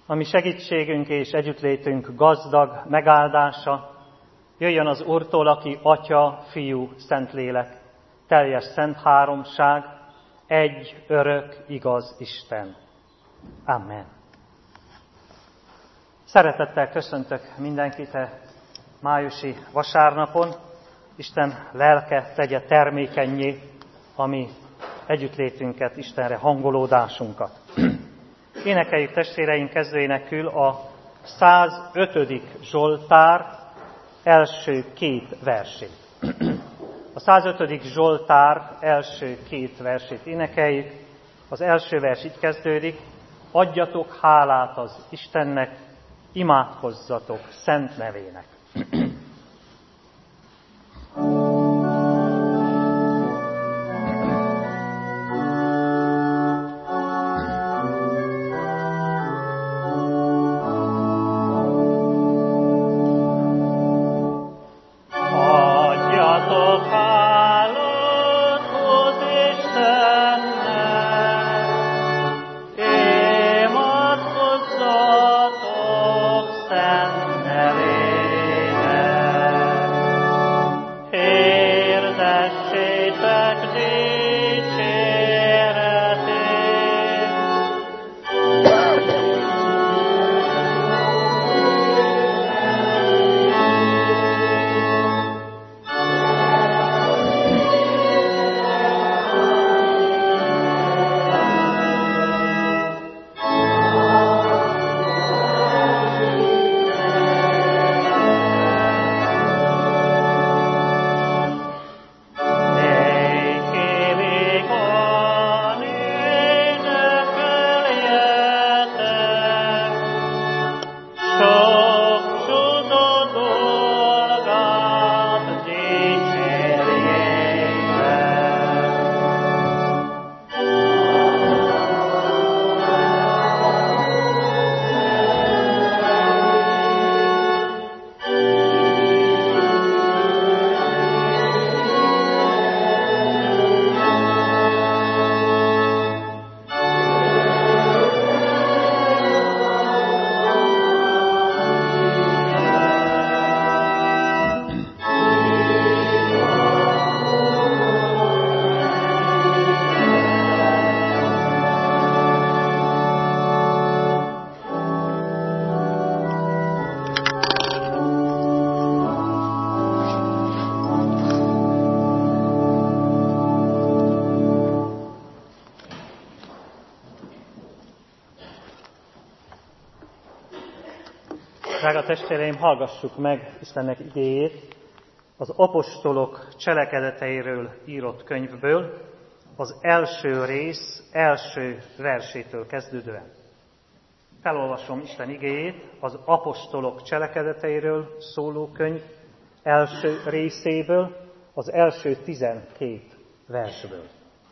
A mi segítségünk és együttlétünk gazdag megáldása jöjjön az Úrtól, aki Atya, Fiú, Szentlélek, teljes szent háromság, egy örök, igaz Isten. Amen. Szeretettel köszöntök mindenkit a májusi vasárnapon. Isten lelke tegye termékennyé a mi együttlétünket, Istenre hangolódásunkat. Énekeljük testvéreink kezdőénekül a 105. Zsoltár első két versét. A 105. Zsoltár első két versét énekeljük. Az első vers így kezdődik: adjatok hálát az Istennek, imádkozzatok szent nevének. Drága testvéreim, hallgassuk meg Istennek igéjét az apostolok cselekedeteiről írott könyvből, az első rész első versétől kezdődően. Felolvasom Isten igéjét az apostolok cselekedeteiről szóló könyv első részéből, az első 12 versből.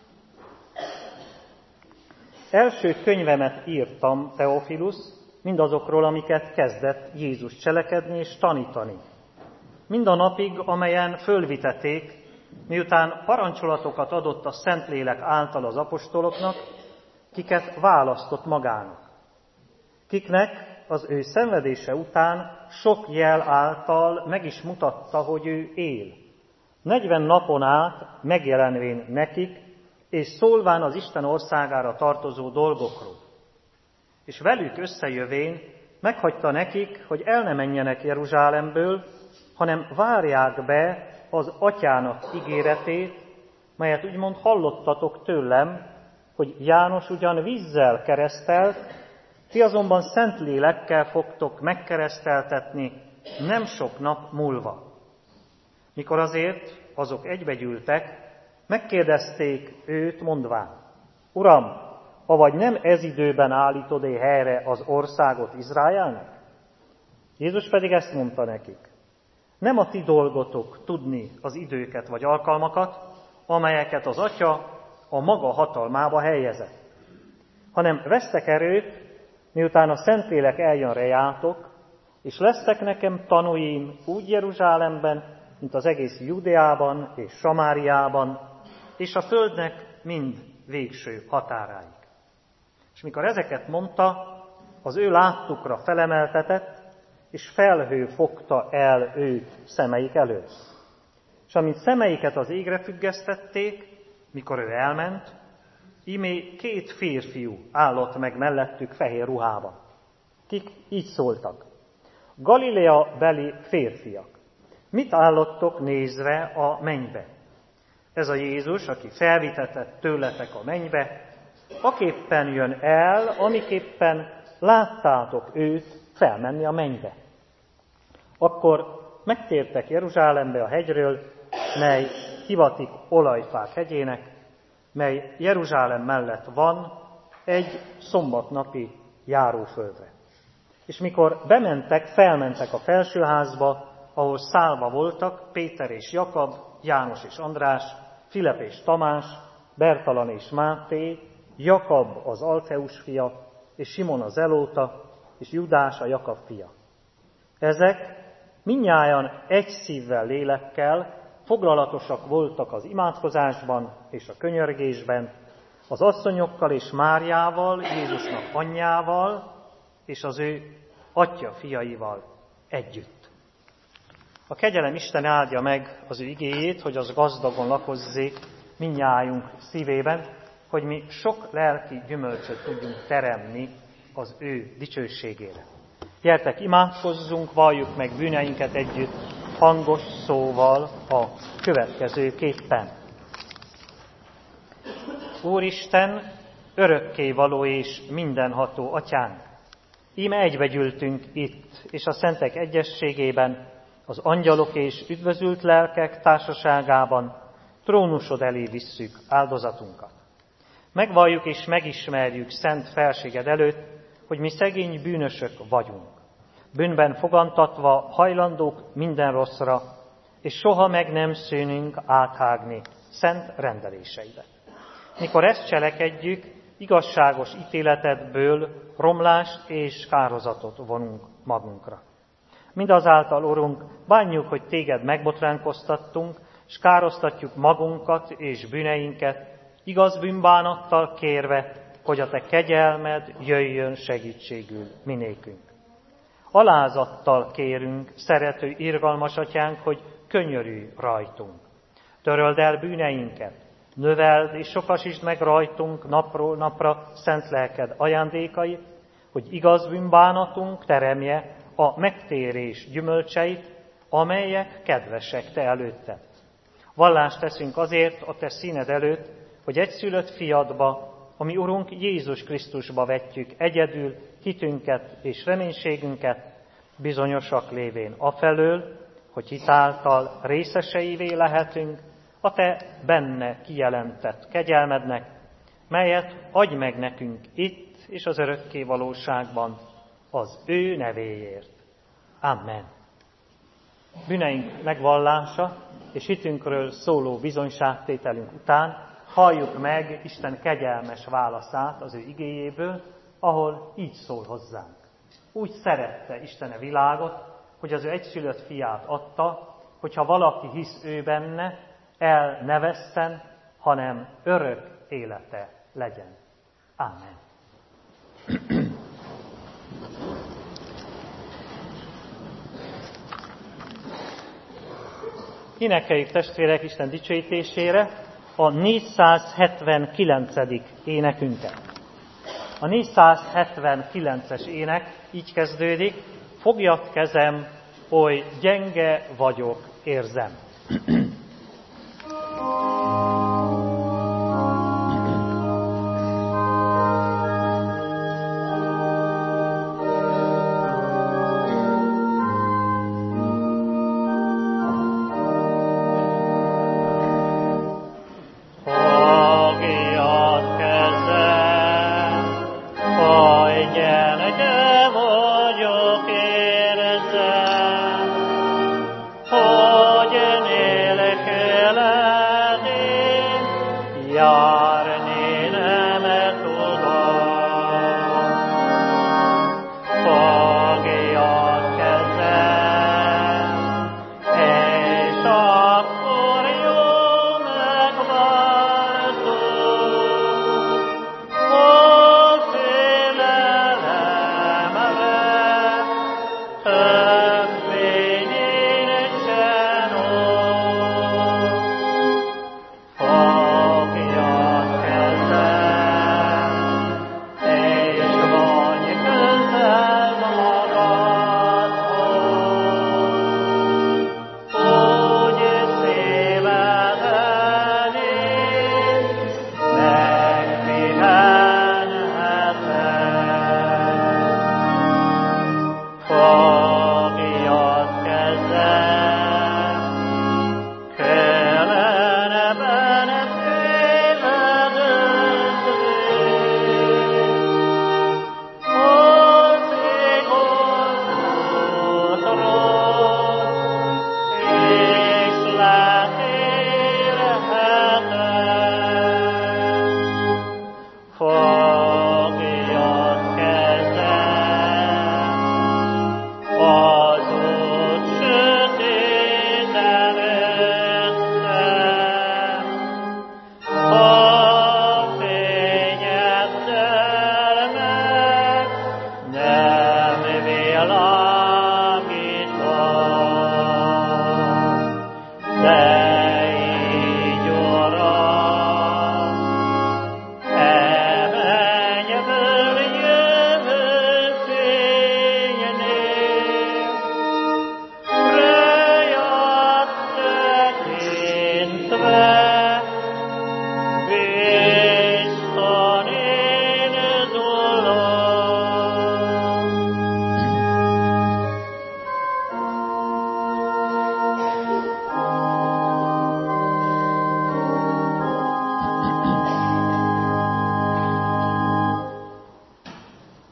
Első könyvemet írtam, Teofilus, mindazokról, amiket kezdett Jézus cselekedni és tanítani. Mind a napig, amelyen fölvitették, miután parancsolatokat adott a Szentlélek által az apostoloknak, kiket választott magának. Kiknek az ő szenvedése után sok jel által meg is mutatta, hogy ő él. 40 napon át megjelenvén nekik, és szólván az Isten országára tartozó dolgokról. És velük összejövén meghagyta nekik, hogy el ne menjenek Jeruzsálemből, hanem várják be az Atyának ígéretét, melyet úgymond hallottatok tőlem, hogy János ugyan vízzel keresztelt, ti azonban Szentlélekkel fogtok megkereszteltetni nem sok nap múlva. Mikor azért azok egybegyűltek, megkérdezték őt mondván: Uram, avagy nem ez időben állítod-e helyre az országot Izraelnek? Jézus pedig ezt mondta nekik: nem a ti dolgotok tudni az időket vagy alkalmakat, amelyeket az Atya a maga hatalmába helyezett, hanem vesztek erőt, miután a Szentlélek eljön rejátok, és lesztek nekem tanúim úgy Jeruzsálemben, mint az egész Judeában és Samáriában, és a földnek mind végső határáig. És mikor ezeket mondta, az ő láttukra felemeltetett, és felhő fogta el őt szemeik elől. És amint szemeiket az égre függesztették, mikor ő elment, íme 2 férfiú állott meg mellettük fehér ruhában, kik így szóltak: Galilea beli férfiak, mit állottok nézve a mennybe? Ez a Jézus, aki felvitetett tőletek a mennybe, aképpen jön el, amiképpen láttátok őt felmenni a mennybe. Akkor megtértek Jeruzsálembe a hegyről, mely hivatik Olajfák hegyének, mely Jeruzsálem mellett van, egy szombatnapi járóföldre. És mikor bementek, felmentek a felsőházba, ahol szállva voltak Péter és Jakab, János és András, Filip és Tamás, Bertalan és Máté, Jakab az Alfeus fia, és Simon az Zelóta, és Judás a Jakab fia. Ezek mindnyájan egy szívvel, lélekkel foglalatosak voltak az imádkozásban és a könyörgésben, az asszonyokkal és Máriával, Jézusnak anyjával, és az ő atya fiaival együtt. A kegyelem Isten áldja meg az ő igéjét, hogy az gazdagon lakozzék mindnyájunk szívében, hogy mi sok lelki gyümölcsöt tudjunk teremni az ő dicsőségére. Gyertek, imádkozzunk, valljuk meg bűneinket együtt, hangos szóval a következőképpen. Úristen, örökkévaló és mindenható atyánk, íme egybegyűltünk itt, és a szentek egyességében, az angyalok és üdvözült lelkek társaságában trónusod elé visszük áldozatunkat. Megvalljuk és megismerjük szent felséged előtt, hogy mi szegény bűnösök vagyunk, bűnben fogantatva hajlandók minden rosszra, és soha meg nem szűnünk áthágni szent rendeléseidet. Mikor ezt cselekedjük, igazságos ítéletedből romlást és kározatot vonunk magunkra. Mindazáltal, Urunk, bánjuk, hogy téged megbotránkoztattunk, és károsztatjuk magunkat és bűneinket, igaz bűnbánattal kérve, hogy a te kegyelmed jöjjön segítségül minékünk. Alázattal kérünk, szerető, irgalmas atyánk, hogy könyörülj rajtunk. Töröld el bűneinket, növeld és sokasítsd meg rajtunk napról napra szent lelked ajándékait, hogy igaz bűnbánatunk teremje a megtérés gyümölcseit, amelyek kedvesek te előtted. Vallást teszünk azért a te színed előtt, hogy egyszülött fiadba, ami Urunk Jézus Krisztusba vetjük egyedül hitünket és reménységünket, bizonyosak lévén afelől, hogy hitáltal részeseivé lehetünk a te benne kijelentett kegyelmednek, melyet adj meg nekünk itt és az örökké valóságban az ő nevéért. Amen. Bűneink megvallása és hitünkről szóló bizonyságtételünk után halljuk meg Isten kegyelmes válaszát az ő igéjéből, ahol így szól hozzánk. Úgy szerette Isten a világot, hogy az ő egyszülött fiát adta, hogyha valaki hisz ő benne, el ne vesszen, hanem örök élete legyen. Amen. Énekeljük, testvérek, Isten dicsőítésére a 479. énekünket. A 479-es ének így kezdődik: fogjad kezem, oly gyenge vagyok, érzem. Hogy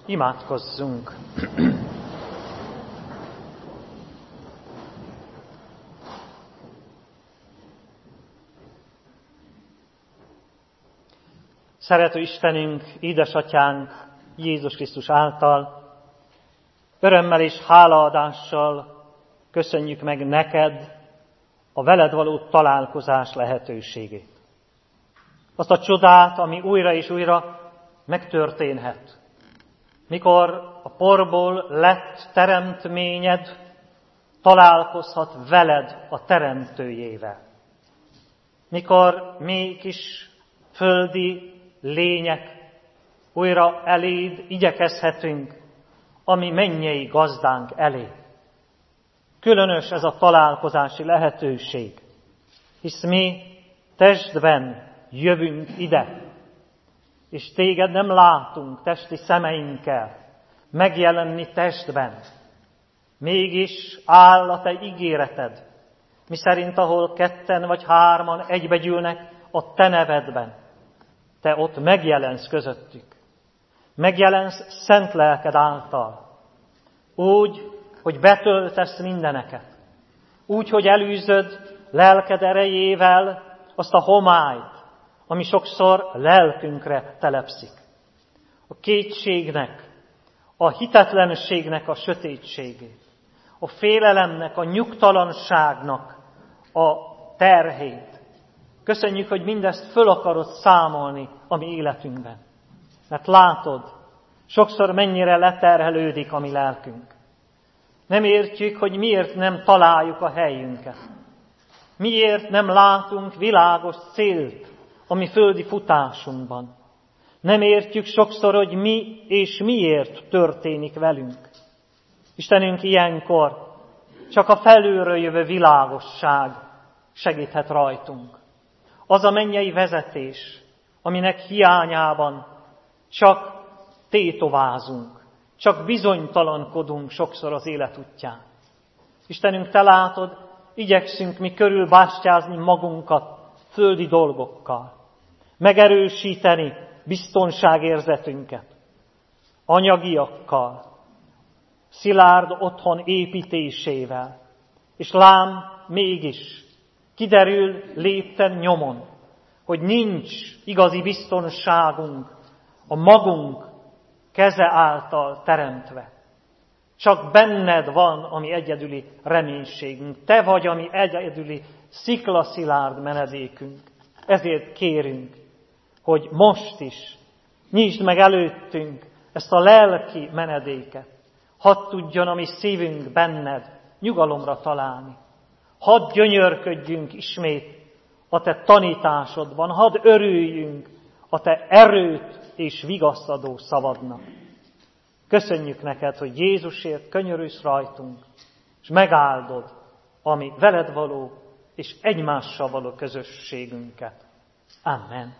Imádkozzunk! Szerető Istenünk, édesatyánk Jézus Krisztus által, örömmel és hálaadással köszönjük meg neked a veled való találkozás lehetőségét. Azt a csodát, ami újra és újra megtörténhet. Mikor a porból lett teremtményed, találkozhat veled a teremtőjével. Mikor mi kis földi lények újra eléd igyekezhetünk, ami mennyei gazdánk elé. Különös ez a találkozási lehetőség, hisz mi testben jövünk ide, és téged nem látunk testi szemeinkkel megjelenni testben. Mégis áll a te ígéreted, miszerint ahol 2 vagy 3 egybegyűlnek a te nevedben, te ott megjelensz közöttük. Megjelensz szent lelked által. Úgy, hogy betöltesz mindeneket. Úgy, hogy elűzöd lelked erejével azt a homályt, ami sokszor lelkünkre telepszik. A kétségnek, a hitetlenségnek a sötétségét, a félelemnek, a nyugtalanságnak a terhét. Köszönjük, hogy mindezt föl akarod számolni a mi életünkben. Mert látod, sokszor mennyire leterhelődik a mi lelkünk. Nem értjük, hogy miért nem találjuk a helyünket. Miért nem látunk világos célt a mi földi futásunkban. Nem értjük sokszor, hogy mi és miért történik velünk. Istenünk, ilyenkor csak a felülről jövő világosság segíthet rajtunk. Az a mennyei vezetés, aminek hiányában csak tétovázunk, csak bizonytalankodunk sokszor az élet útján. Istenünk, te látod, igyekszünk mi körülbástyázni magunkat földi dolgokkal, megerősíteni biztonságérzetünket, anyagiakkal, szilárd otthon építésével, és lám mégis kiderül lépten nyomon, hogy nincs igazi biztonságunk a magunk keze által teremtve. Csak benned van a mi egyedüli reménységünk. Te vagy a mi egyedüli sziklaszilárd menedékünk. Ezért kérünk, hogy most is nyisd meg előttünk ezt a lelki menedéket. Hadd tudjon a mi szívünk benned nyugalomra találni. Hadd gyönyörködjünk ismét a te tanításodban, hadd örüljünk a te erőt és vigasztadó szavadnak. Köszönjük neked, hogy Jézusért könyörülsz rajtunk, és megáldod a mi veled való és egymással való közösségünket. Amen.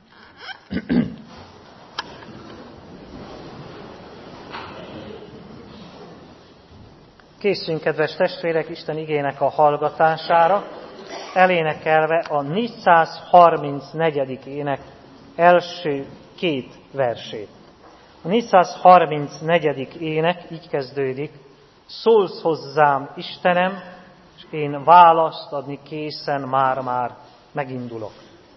Készüljünk, kedves testvérek, Isten igének a hallgatására, elénekelve a 434. ének első 2 versét. A 434. ének így kezdődik: szólsz hozzám, Istenem, és én választ adni készen már megindulok.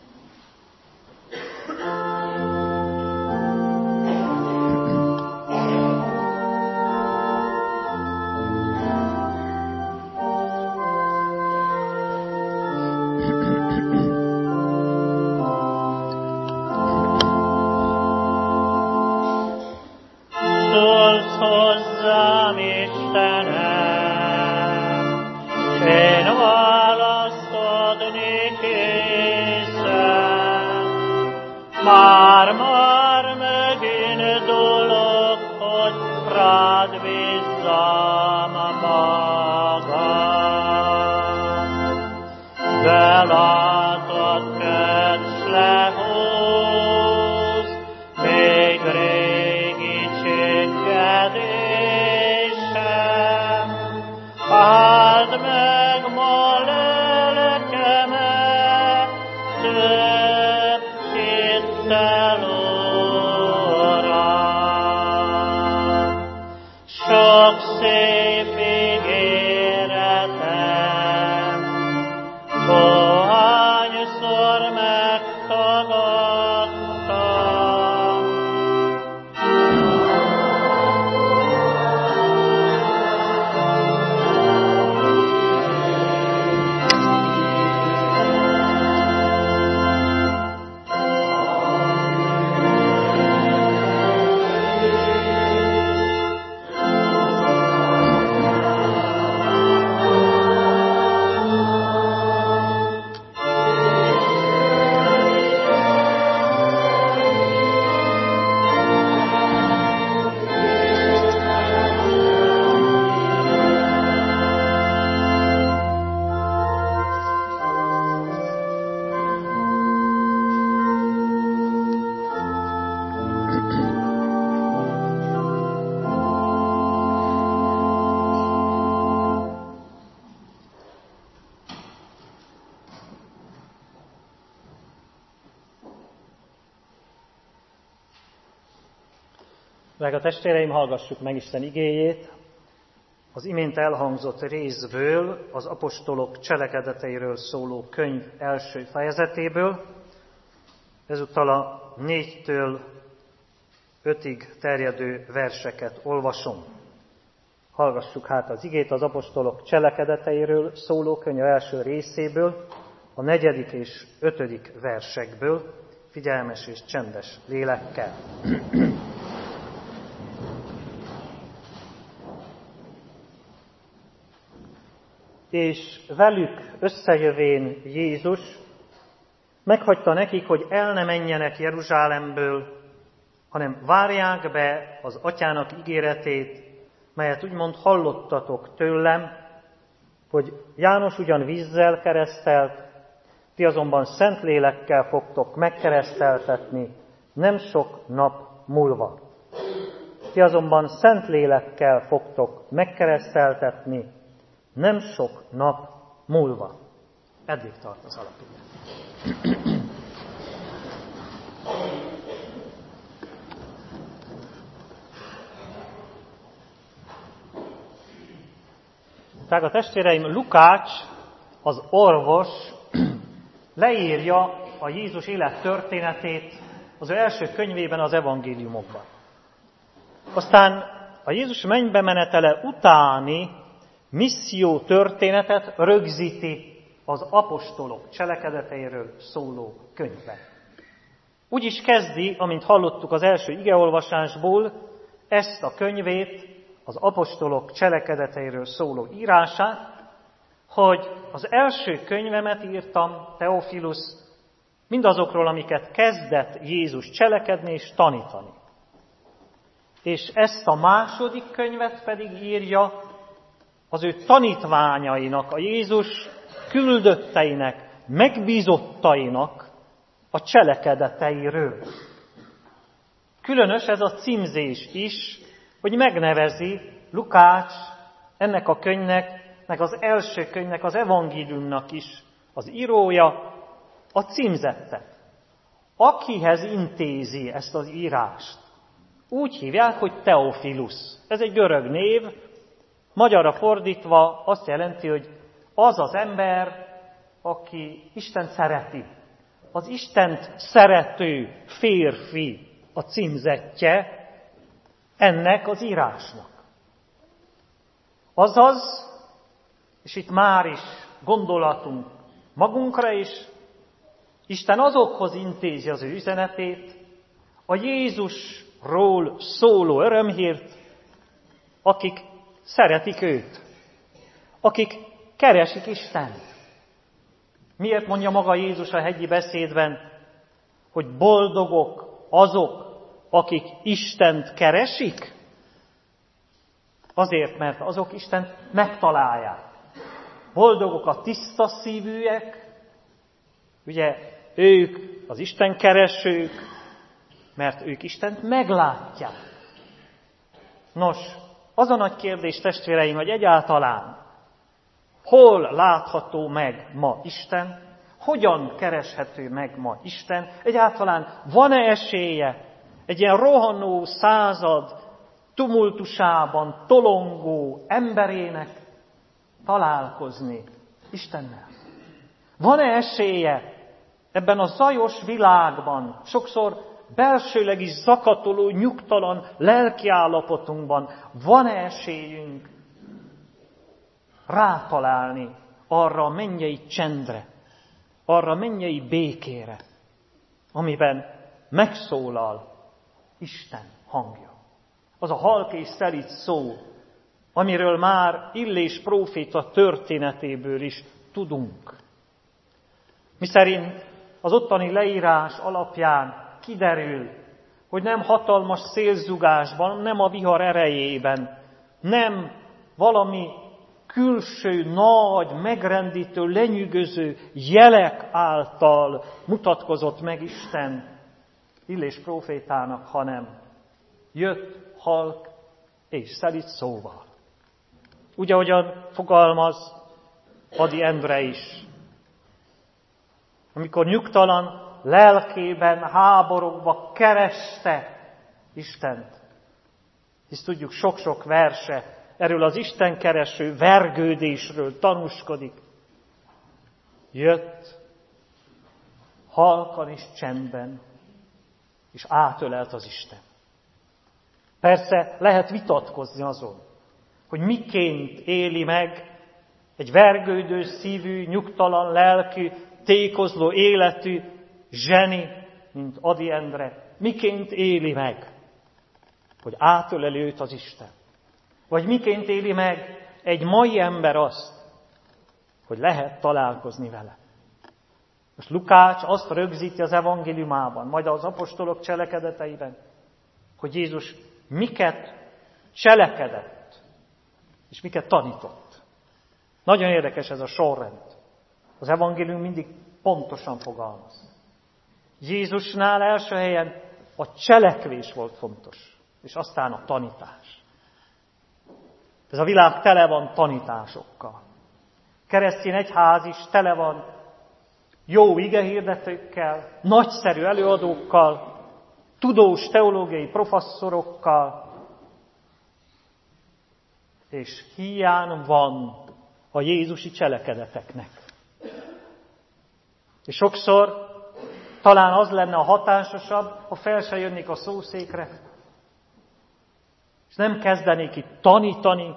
Már megindulok, hogy rád bízzam magam. Belátod, kedves lehúz, még régi csengedésem. Áld meg ma lelkemet, több hittel, Uram. Drága testvéreim, hallgassuk meg Isten igéjét. Az imént elhangzott részből, az apostolok cselekedeteiről szóló könyv első fejezetéből, ezúttal a 4-től 5-ig terjedő verseket olvasom. Hallgassuk hát az igét az apostolok cselekedeteiről szóló könyv első részéből, a 4. és 5. versekből, figyelmes és csendes lélekkel. És velük összejövén Jézus meghagyta nekik, hogy el ne menjenek Jeruzsálemből, hanem várják be az Atyának ígéretét, melyet úgymond hallottatok tőlem, hogy János ugyan vízzel keresztelt, ti azonban Szentlélekkel fogtok megkereszteltetni nem sok nap múlva. Ti azonban Szentlélekkel fogtok megkereszteltetni nem sok nap múlva. Eddig tart az alapigé. Drága testvéreim, Lukács, az orvos leírja a Jézus élettörténetét az ő első könyvében, az evangéliumokban. Aztán a Jézus mennybe menetele utáni misszió történetet rögzíti az apostolok cselekedeteiről szóló könyvben. Úgy is kezdi, amint hallottuk az első igeolvasásból, ezt a könyvét, az apostolok cselekedeteiről szóló írását, hogy az első könyvemet írtam, Teofilus, mindazokról, amiket kezdett Jézus cselekedni és tanítani. És ezt a második könyvet pedig írja az ő tanítványainak, a Jézus küldötteinek, megbízottainak a cselekedeteiről. Különös ez a címzés is, hogy megnevezi Lukács ennek a könyvnek, meg az első könyvnek, az evangéliumnak is az írója, a címzettet. Akihez intézi ezt az írást, úgy hívják, hogy Teofilus. Ez egy görög név, magyarra fordítva azt jelenti, hogy az az ember, aki Istent szereti. Az Istent szerető férfi a címzettje ennek az írásnak. Azaz, és itt már is gondolatunk magunkra is, Isten azokhoz intézi az ő üzenetét, a Jézusról szóló örömhírt, akik szeretik őt, akik keresik Istent. Miért mondja maga Jézus a hegyi beszédben, hogy boldogok azok, akik Istent keresik? Azért, mert azok Istent megtalálják. Boldogok a tiszta szívűek, ugye ők az Isten keresők, mert ők Istent meglátják. Nos, az a nagy kérdés, testvéreim, hogy egyáltalán hol látható meg ma Isten, hogyan kereshető meg ma Isten, egyáltalán van-e esélye egy ilyen rohanó század tumultusában tolongó emberének találkozni Istennel? Van-e esélye ebben a zajos világban, sokszor belsőleg is zakatoló, nyugtalan lelkiállapotunkban, van-e esélyünk rátalálni arra a mennyei csendre, arra a mennyei békére, amiben megszólal Isten hangja? Az a halk és szelíd szó, amiről már Illés próféta történetéből is tudunk. Miszerint az ottani leírás alapján kiderül, hogy nem hatalmas szélzugásban, nem a vihar erejében, nem valami külső, nagy, megrendítő, lenyűgöző jelek által mutatkozott meg Isten Illés prófétának, hanem jött halk és szelíd szóval. Úgy, ahogyan fogalmaz Ady Endre is. Amikor nyugtalan lelkében háborogva kereste Istent, Hisz tudjuk, sok-sok verse erről az istenkereső vergődésről tanúskodik. Jött halkan és csendben, és átölelt az Isten. Persze lehet vitatkozni azon, hogy miként éli meg egy vergődő szívű, nyugtalan lelkű, tékozló életű zseni, mint Ady Endre, miként éli meg, hogy átöleli őt az Isten. Vagy miként éli meg egy mai ember azt, hogy lehet találkozni vele. Most Lukács azt rögzíti az evangéliumában, majd az apostolok cselekedeteiben, hogy Jézus miket cselekedett, és miket tanított. Nagyon érdekes ez a sorrend. Az evangélium mindig pontosan fogalmaz. Jézusnál első helyen a cselekvés volt fontos, és aztán a tanítás. Ez a világ tele van tanításokkal. Keresztény egyház is tele van jó igehirdetőkkel, nagyszerű előadókkal, tudós teológiai professzorokkal, és hiány van a jézusi cselekedeteknek. És sokszor talán az lenne a hatásosabb, ha fel se jönnék a szószékre, és nem kezdenék itt tanítani,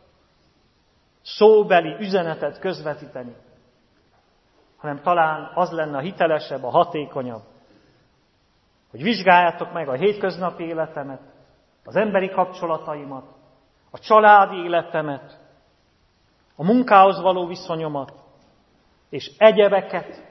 szóbeli üzenetet közvetíteni, hanem talán az lenne a hitelesebb, a hatékonyabb, hogy vizsgáljátok meg a hétköznapi életemet, az emberi kapcsolataimat, a családi életemet, a munkához való viszonyomat, és egyebeket,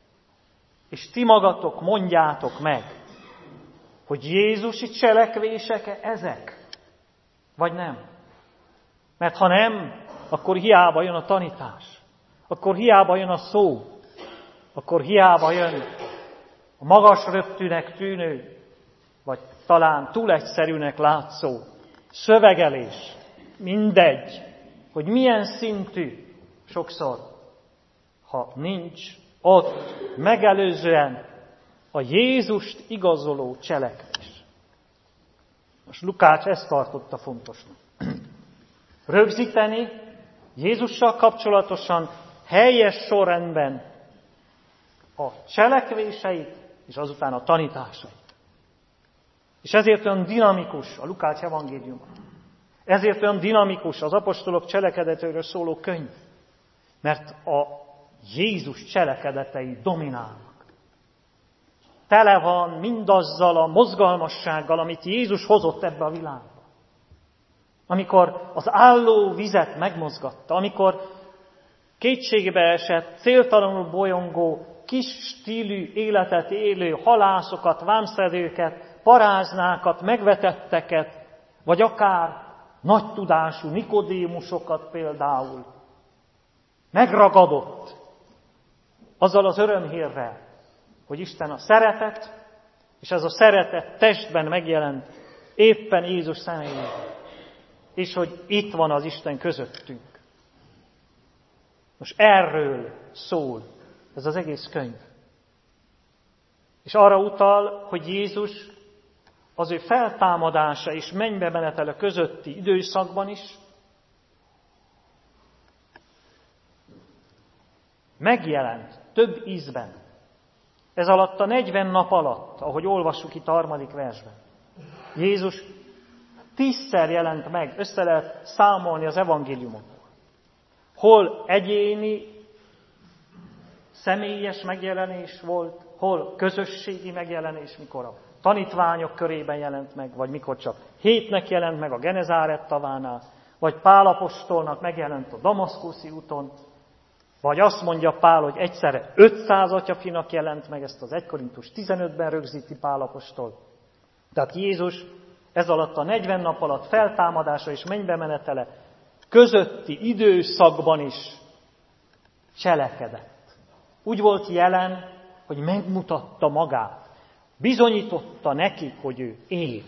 és ti magatok mondjátok meg, hogy Jézusi cselekvések ezek, vagy nem. Mert ha nem, akkor hiába jön a tanítás, akkor hiába jön a szó, akkor hiába jön a magas röptűnek tűnő, vagy talán túl egyszerűnek látszó szövegelés. Mindegy, hogy milyen szintű sokszor, ha nincs ott megelőzően a Jézust igazoló cselekvés. Most Lukács ezt tartotta fontosnak. Rögzíteni Jézussal kapcsolatosan helyes sorrendben a cselekvéseit, és azután a tanításait. És ezért olyan dinamikus a Lukács evangéliuma. Ezért olyan dinamikus az apostolok cselekedeteiről szóló könyv. Mert a Jézus cselekedetei dominálnak. Tele van mindazzal a mozgalmassággal, amit Jézus hozott ebbe a világba. Amikor az álló vizet megmozgatta, amikor kétségbe esett, céltalanul bolyongó, kis stílű életet élő halászokat, vámszedőket, paráznákat, megvetetteket, vagy akár nagy tudású Nikodémusokat például megragadott azzal az örömhírrel, hogy Isten a szeretet, és ez a szeretet testben megjelent éppen Jézus személyében, és hogy itt van az Isten közöttünk. Most erről szól ez az egész könyv. És arra utal, hogy Jézus az ő feltámadása és mennybe menetele közötti időszakban is megjelent több ízben. Ez alatt a 40 nap alatt, ahogy olvassuk itt a 3. versben. Jézus 10-szer jelent meg, össze lehet számolni az evangéliumokból. Hol egyéni, személyes megjelenés volt, hol közösségi megjelenés, mikor a tanítványok körében jelent meg, vagy mikor csak hétnek jelent meg a Genezáret tavánál, vagy Pál apostolnak megjelent a Damaszkuszi úton, vagy azt mondja Pál, hogy egyszerre 500 atyafinak jelent meg, ezt az 1 Korintus 15-ben rögzíti Pál apostol. Tehát Jézus ez alatt a 40 nap alatt feltámadása és mennybe menetele közötti időszakban is cselekedett. Úgy volt jelen, hogy megmutatta magát. Bizonyította nekik, hogy ő él.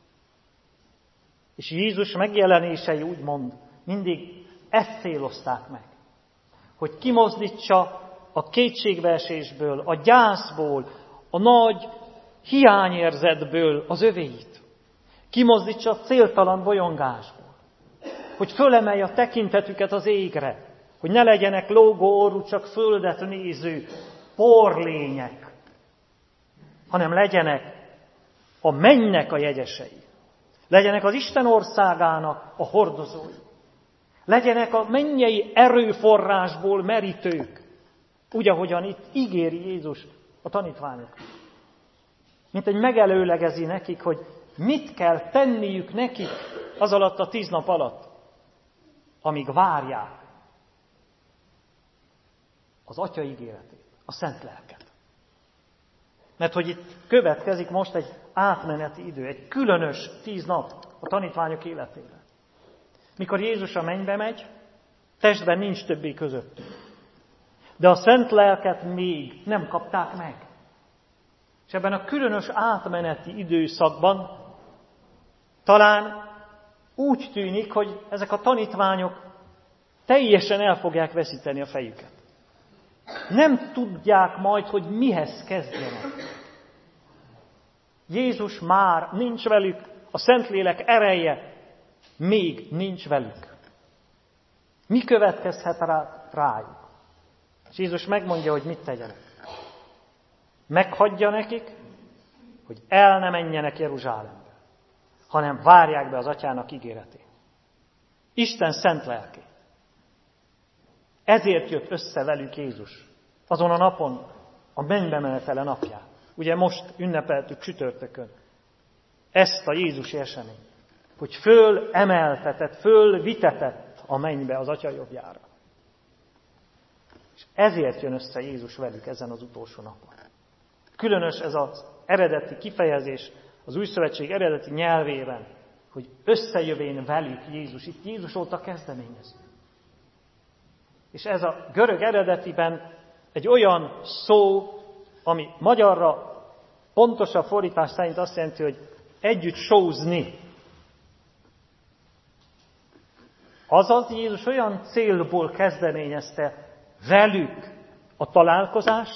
És Jézus megjelenései úgymond mindig ezt célozták meg. Hogy kimozdítsa a kétségbeesésből, a gyászból, a nagy hiányérzetből az övéit. kimozdítsa a céltalan bolyongásból, hogy fölemelje a tekintetüket az égre, hogy ne legyenek lógó orrú, csak földet néző porlények, hanem legyenek a mennynek a jegyesei, legyenek az Isten országának a hordozói, legyenek a mennyei erőforrásból merítők, úgy, ahogyan itt ígéri Jézus a tanítványoknak. Mint egy megelőlegezi nekik, hogy mit kell tenniük nekik az alatt a 10 nap alatt, amíg várják az Atya ígéretét, a Szent Lelket. Mert hogy itt következik most egy átmeneti idő, egy különös 10 nap a tanítványok életére. Mikor Jézus a mennybe megy, testben nincs többé közöttük. De a Szent Lelket még nem kapták meg. És ebben a különös átmeneti időszakban talán úgy tűnik, hogy ezek a tanítványok teljesen el fogják veszíteni a fejüket. Nem tudják majd, hogy mihez kezdjenek. Jézus már nincs velük, a Szentlélek ereje még nincs velük. Mi következhet rájuk? És Jézus megmondja, hogy mit tegyenek. Meghagyja nekik, hogy el ne menjenek Jeruzsálembe, hanem várják be az Atyának ígéretét. Isten szent lelkét. Ezért jött össze velük Jézus azon a napon, a mennybe menetele napján. Ugye most ünnepeltük csütörtökön ezt a Jézusi eseményt, hogy fölemeltetett, fölvitetett a mennybe az Atya jobbjára. És ezért jön össze Jézus velük ezen az utolsó napon. Különös ez az eredeti kifejezés, az Új Szövetség eredeti nyelvében, hogy összejövén velük Jézus. Itt Jézus volt a kezdeményező. És ez a görög eredetiben egy olyan szó, ami magyarra pontosabb fordítás szerint azt jelenti, hogy együtt sózni. Azaz Jézus olyan célból kezdeményezte velük a találkozást,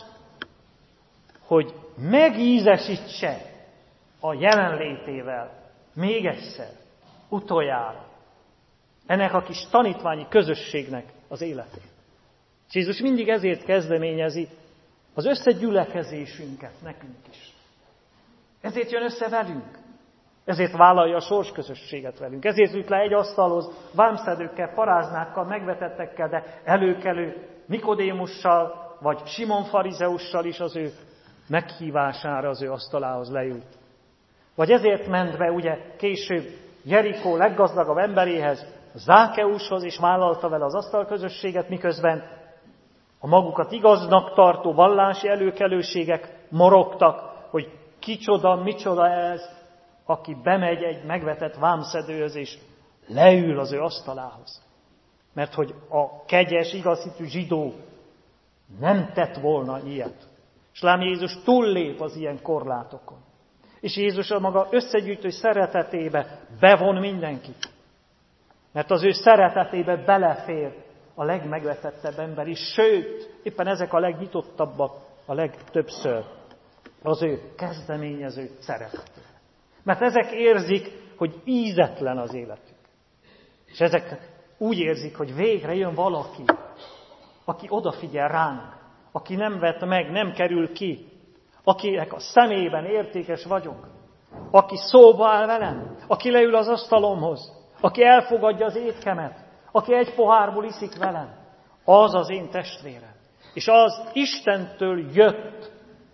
hogy megízesítse a jelenlétével még egyszer, utoljára ennek a kis tanítványi közösségnek az életét. És Jézus mindig ezért kezdeményezi az összegyülekezésünket nekünk is. Ezért jön össze velünk. Ezért vállalja a sorsközösséget velünk. Ezért ült le egy asztalhoz vámszedőkkel, paráznákkal, megvetettekkel, de előkelő Nikodémussal, vagy Simon farizeussal is az ő meghívására az ő asztalához leült. Vagy ezért ment be ugye később Jerikó leggazdagabb emberéhez, Zákeushoz, és vállalta vele az asztalközösséget, miközben a magukat igaznak tartó vallási előkelőségek morogtak, hogy kicsoda, micsoda ez, aki bemegy egy megvetett vámszedőhöz, és leül az ő asztalához. Mert hogy a kegyes, igazhitű zsidó nem tett volna ilyet. És lám Jézus túllép az ilyen korlátokon. És Jézus a maga összegyűjtő szeretetébe bevon mindenkit. Mert az ő szeretetébe belefér a legmegvetettebb ember is, sőt, éppen ezek a legnyitottabbak a legtöbbször az ő kezdeményező szeretetét. Mert ezek érzik, hogy ízetlen az életük. És ezek úgy érzik, hogy végre jön valaki, aki odafigyel ránk, aki nem vett meg, nem kerül ki, akinek a szemében értékes vagyok, aki szóba áll velem, aki leül az asztalomhoz, aki elfogadja az étkemet, aki egy pohárból iszik velem, az az én testvérem. És az Istentől jött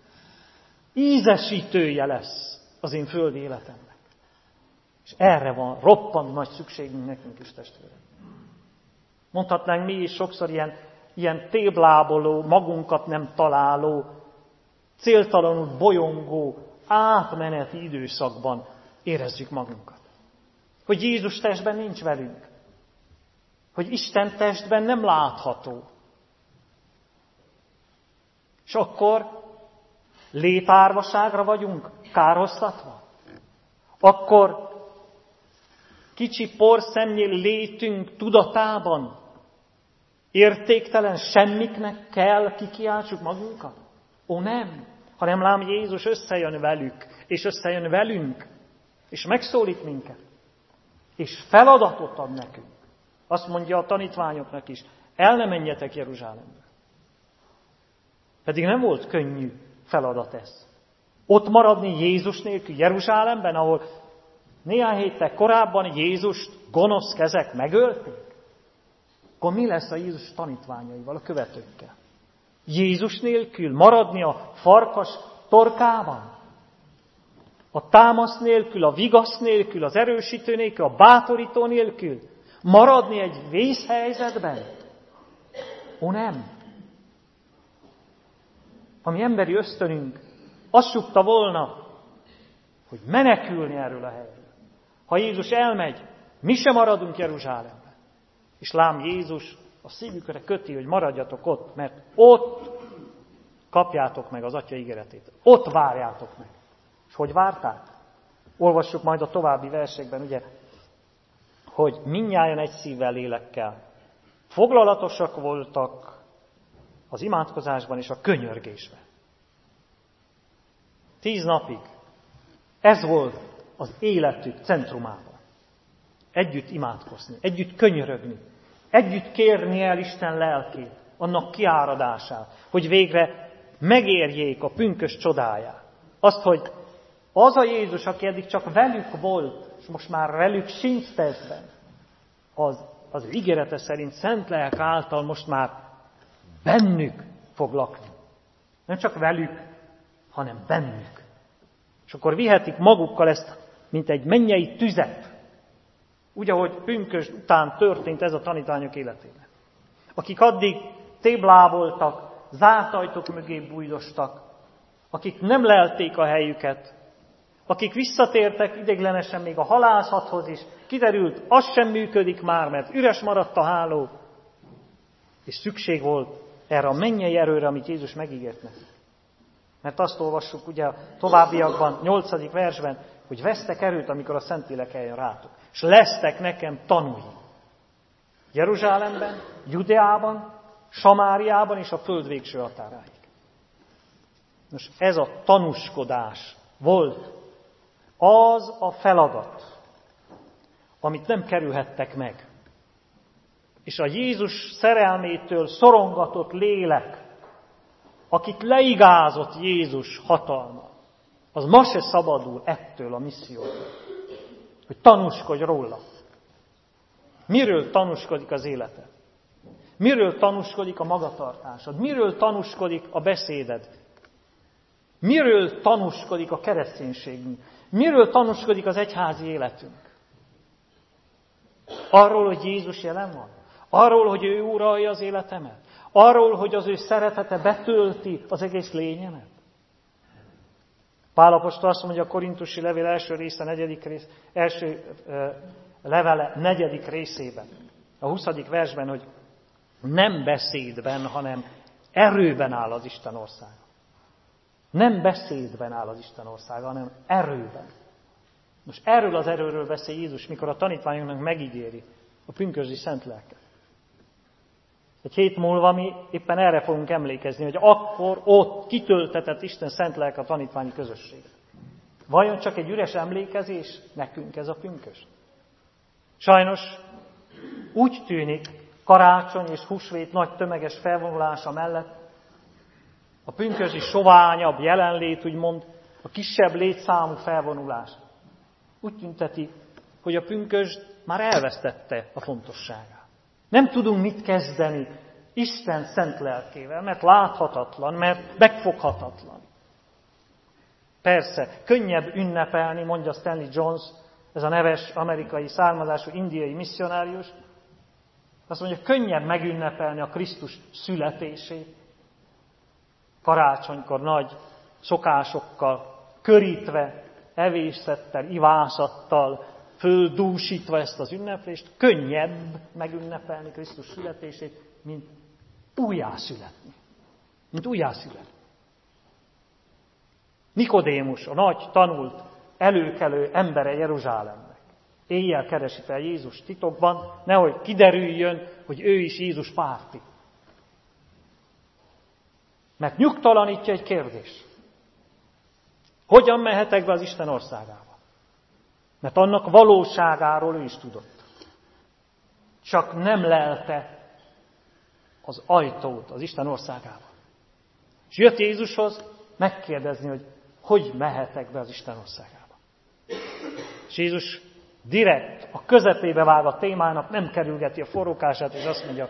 ízesítője lesz az én földi életemnek. És erre van roppant nagy szükségünk nekünk is, testvérem. Mondhatnánk mi is sokszor ilyen tébláboló, magunkat nem találó, céltalanul bolyongó, átmeneti időszakban érezzük magunkat. Hogy Jézus testben nincs velünk. Hogy Isten testben nem látható. És akkor létárvaságra vagyunk kárhoztatva. Akkor kicsi porszemnyi létünk tudatában értéktelen semmiknek kell kikiáltsuk magunkat? Ó nem, hanem lám Jézus összejön velük, és összejön velünk, és megszólít minket, és feladatot ad nekünk. Azt mondja a tanítványoknak is, el ne menjetek Jeruzsálembe. Pedig nem volt könnyű feladat ez. Ott maradni Jézus nélkül Jeruzsálemben, ahol néhány héttel korábban Jézust gonosz kezek megölték. Akkor mi lesz a Jézus tanítványaival, a követőkkel? Jézus nélkül maradni a farkas torkában? A támasz nélkül, a vigasz nélkül, az erősítő nélkül, a bátorító nélkül? Maradni egy vészhelyzetben? Ó nem! A mi emberi ösztönünk azt súgta volna, hogy menekülni erről a helyről. Ha Jézus elmegy, mi sem maradunk Jeruzsálemben. És lám Jézus a szívükre köti, hogy maradjatok ott, mert ott kapjátok meg az Atya ígéretét. Ott várjátok meg. És hogy várták? Olvassuk majd a további versekben, ugye, hogy mindnyájan egy szívvel, lélekkel foglalatosak voltak az imádkozásban és a könyörgésben. 10 napig ez volt az életük centrumában. Együtt imádkozni, együtt könyörögni, együtt kérni el Isten lelkét, annak kiáradását, hogy végre megérjék a pünkösd csodáját. Azt, hogy az a Jézus, aki eddig csak velük volt, és most már velük sincs testben, az ígérete szerint szent lelk által most már bennük fog lakni. Nem csak velük, hanem bennük. És akkor vihetik magukkal ezt, mint egy mennyei tüzet. Úgy, ahogy pünkösd után történt ez a tanítványok életében. Akik addig tébláboltak, zárt ajtók mögé bújdostak, akik nem lelték a helyüket, akik visszatértek ideiglenesen még a halászathoz is, kiderült, az sem működik már, mert üres maradt a háló, és szükség volt erre a mennyei erőre, amit Jézus megígért nekik. Mert azt olvassuk ugye a továbbiakban, 8. versben, hogy vesztek erőt, amikor a Szentlélek eljön rátok. És lesztek nekem tanúi. Jeruzsálemben, Judeában, Samáriában és a föld végső határáig. Nos, ez a tanúskodás volt az a feladat, amit nem kerülhettek meg. És a Jézus szerelmétől szorongatott lélek, akit leigázott Jézus hatalma, az ma se szabadul ettől a missziótól, hogy tanúskodj róla. Miről tanúskodik az életed? Miről tanúskodik a magatartásod? Miről tanúskodik a beszéded? Miről tanúskodik a kereszténységünk? Miről tanúskodik az egyházi életünk? Arról, hogy Jézus jelen van? Arról, hogy ő uralja az életemet? Arról, hogy az ő szeretete betölti az egész lényemet? Pál apostol azt mondja a Korintusi levél első levele 4. részében, a 20. versben, hogy nem beszédben, hanem erőben áll az Isten országa. Nem beszédben áll az Isten országa, hanem erőben. Most erről az erőről beszél Jézus, mikor a tanítványoknak megígéri a pünkösdi szent lelket. Egy hét múlva mi éppen erre fogunk emlékezni, hogy akkor ott kitöltetett Isten szent lelke a tanítványi közösségre. Vajon csak egy üres emlékezés nekünk ez a pünkösd? Sajnos úgy tűnik, karácsony és húsvét nagy tömeges felvonulása mellett a pünkösdi soványabb jelenlét, úgymond a kisebb létszámú felvonulás úgy tünteti, hogy a pünkösd már elvesztette a fontosságát. Nem tudunk mit kezdeni Isten szent lelkével, mert láthatatlan, mert megfoghatatlan. Persze, könnyebb ünnepelni, mondja Stanley Jones, ez a neves amerikai származású indiai misszionárius. Azt mondja, könnyebb megünnepelni a Krisztus születését. Karácsonykor nagy szokásokkal, körítve, evészettel, ivászattal, földúsítva ezt az ünneplést, könnyebb megünnepelni Krisztus születését, mint újjászületni. Nikodémus, a nagy, tanult, előkelő embere Jeruzsálemnek. Éjjel keresi fel Jézus titokban, nehogy kiderüljön, hogy ő is Jézus párti. Mert nyugtalanítja egy kérdés. Hogyan mehetek be az Isten országába? Mert annak valóságáról ő is tudott. Csak nem lelte az ajtót az Isten országába. És jött Jézushoz megkérdezni, hogy mehetek be az Isten országába. És Jézus direkt a közepébe vág a témának, nem kerülgeti a forrókását, és azt mondja,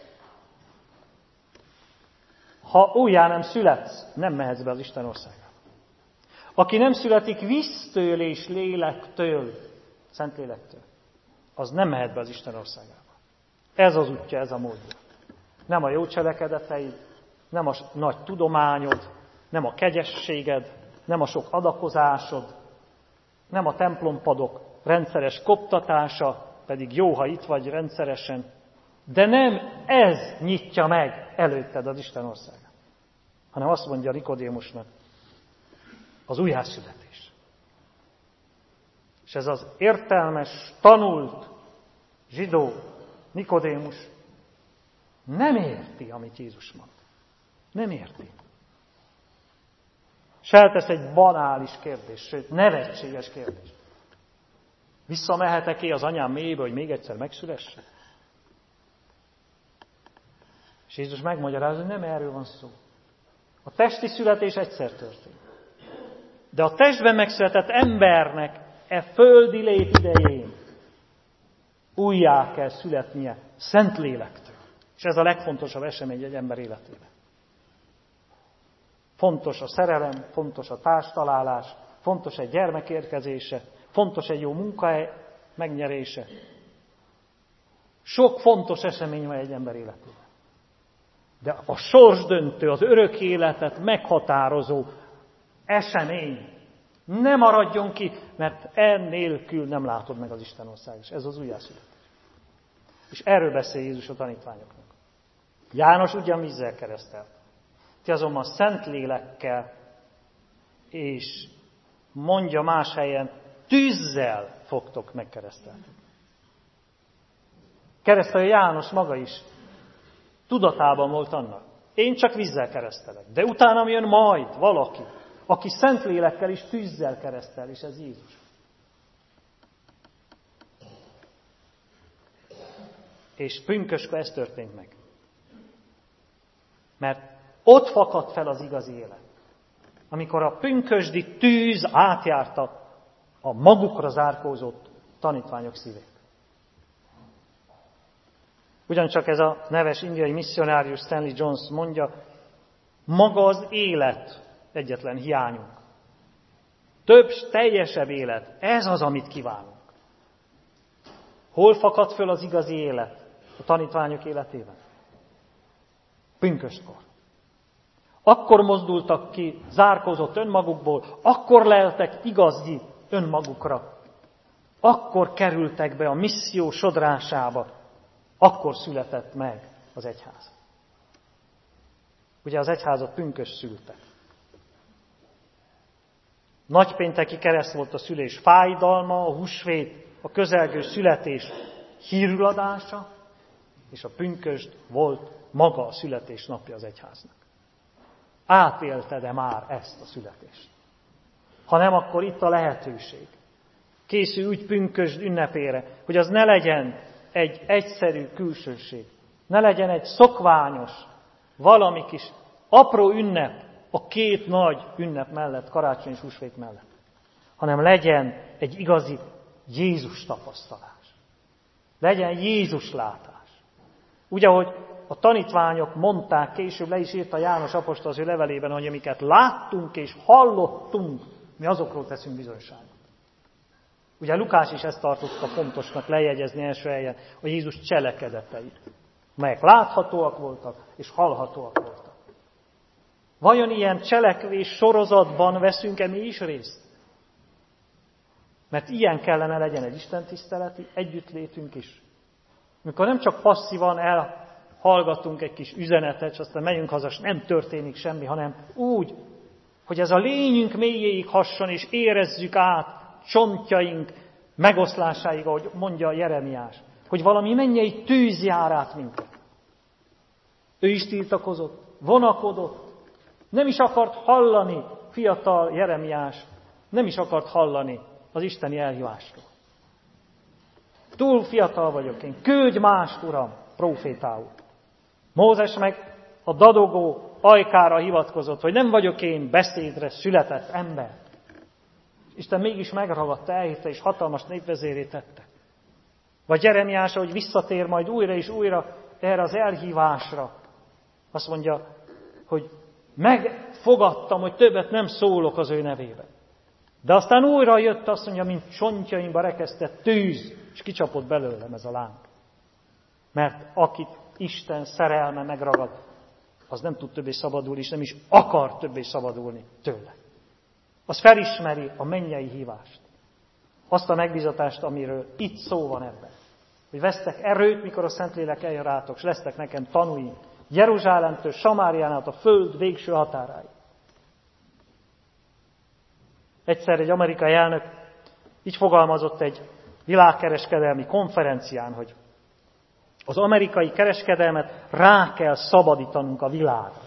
ha újjá nem születsz, nem mehetsz be az Isten országába. Aki nem születik víztől és lélektől, Szentlélektől, az nem mehet be az Isten országába. Ez az útja, ez a módja. Nem a jó cselekedeteid, nem a nagy tudományod, nem a kegyességed, nem a sok adakozásod, nem a templompadok rendszeres koptatása, pedig jó, ha itt vagy rendszeresen, de nem ez nyitja meg előtted az Isten országát, hanem azt mondja Nikodémusnak, az újjászületés. És ez az értelmes, tanult zsidó Nikodémus nem érti, amit Jézus mond. Nem érti. És feltesz egy banális kérdés, sőt, nevetséges kérdés. Visszamehetek-e az anyám mélyébe, hogy még egyszer megszülesse? És Jézus megmagyarázza, hogy nem erről van szó. A testi születés egyszer történt. De a testben megszületett embernek földdi lét idején újjá kell születnie Szentlélektől. És ez a legfontosabb esemény egy ember életében. Fontos a szerelem, fontos a társtalálás, fontos egy gyermek érkezése, fontos egy jó munkahely megnyerése. Sok fontos esemény van egy ember életében. De a sorsdöntő, az örök életet meghatározó esemény ne maradjon ki, mert ennélkül nem látod meg az Isten országát. Ez az újjászületés. És erről beszél Jézus a tanítványoknak. János ugyan vízzel keresztelt. Ti azonban Szentlélekkel, és mondja más helyen, tűzzel fogtok megkeresztelni. Keresztelő János maga is tudatában volt annak. Én csak vízzel keresztelek, de utána jön majd valaki, aki Szentlélekkel és tűzzel keresztel, és ez Jézus. És pünköskor ez történt meg. Mert ott fakadt fel az igazi élet. Amikor a pünkösdi tűz átjárta a magukra zárkózott tanítványok szívét. Ugyancsak ez a neves indiai misszionárius Stanley Jones mondja, maga az élet egyetlen hiányunk. Több, teljesebb élet, ez az, amit kívánunk. Hol fakadt föl az igazi élet a tanítványok életében? Pünköstkor. Akkor mozdultak ki zárkózott önmagukból, akkor leltek igazi önmagukra. Akkor kerültek be a misszió sodrásába. Akkor született meg az egyház. Ugye az egyházat pünkös szülte. Nagypénteki kereszt volt a szülés fájdalma, a húsvét, a közelgő születés hírüladása, és a pünkösd volt maga a születés napja az egyháznak. Átélte-e már ezt a születést? Ha nem, akkor itt a lehetőség. Készülj úgy pünkösd ünnepére, hogy az ne legyen egy egyszerű külsőség. Ne legyen egy szokványos, valami kis apró ünnep a két nagy ünnep mellett, karácsony és húsvét mellett. Hanem legyen egy igazi Jézus tapasztalás. Legyen Jézus látás. Ugye, ahogy a tanítványok mondták, később le is írta János apostol az ő levelében, hogy amiket láttunk és hallottunk, mi azokról teszünk bizonyságot. Ugye Lukás is ezt tartotta fontosnak lejegyezni első helyen, a Jézus cselekedeteit, melyek láthatóak voltak és hallhatóak voltak. Vajon ilyen cselekvés sorozatban veszünk-e mi is részt? Mert ilyen kellene legyen egy istentiszteleti együttlétünk is. Mikor nem csak passzívan elhallgatunk egy kis üzenetet, és aztán megyünk haza, és nem történik semmi, hanem úgy, hogy ez a lényünk mélyéig hasson, és érezzük át csontjaink megoszlásáig, ahogy mondja Jeremiás, hogy valami mennyei tűz jár át minket. Ő is tiltakozott, vonakodott, nem is akart hallani fiatal Jeremiás, nem is akart hallani az isteni elhívásról. Túl fiatal vagyok én, küldj mást, Uram, prófétául. Mózes meg a dadogó ajkára hivatkozott, hogy nem vagyok én beszédre született ember. Isten mégis megragadta, elhitte, és hatalmas népvezérré tette. Vagy Jeremiás, hogy visszatér majd újra és újra erre az elhívásra. Azt mondja, hogy megfogadtam, hogy többet nem szólok az ő nevében. De aztán újra jött, azt mondja, mint csontjaimba rekesztett tűz, és kicsapott belőlem ez a láng. Mert akit Isten szerelme megragad, az nem tud többé szabadulni, és nem is akar többé szabadulni tőle. Az felismeri a mennyei hívást. Azt a megbízatást, amiről itt szó van ebben. Hogy vesztek erőt, mikor a Szentlélek eljön rátok, és lesztek nekem tanúim. Jeruzsálemtől Samárián át a föld végső határáig. Egyszer egy amerikai elnök így fogalmazott egy világkereskedelmi konferencián, hogy az amerikai kereskedelmet rá kell szabadítanunk a világra.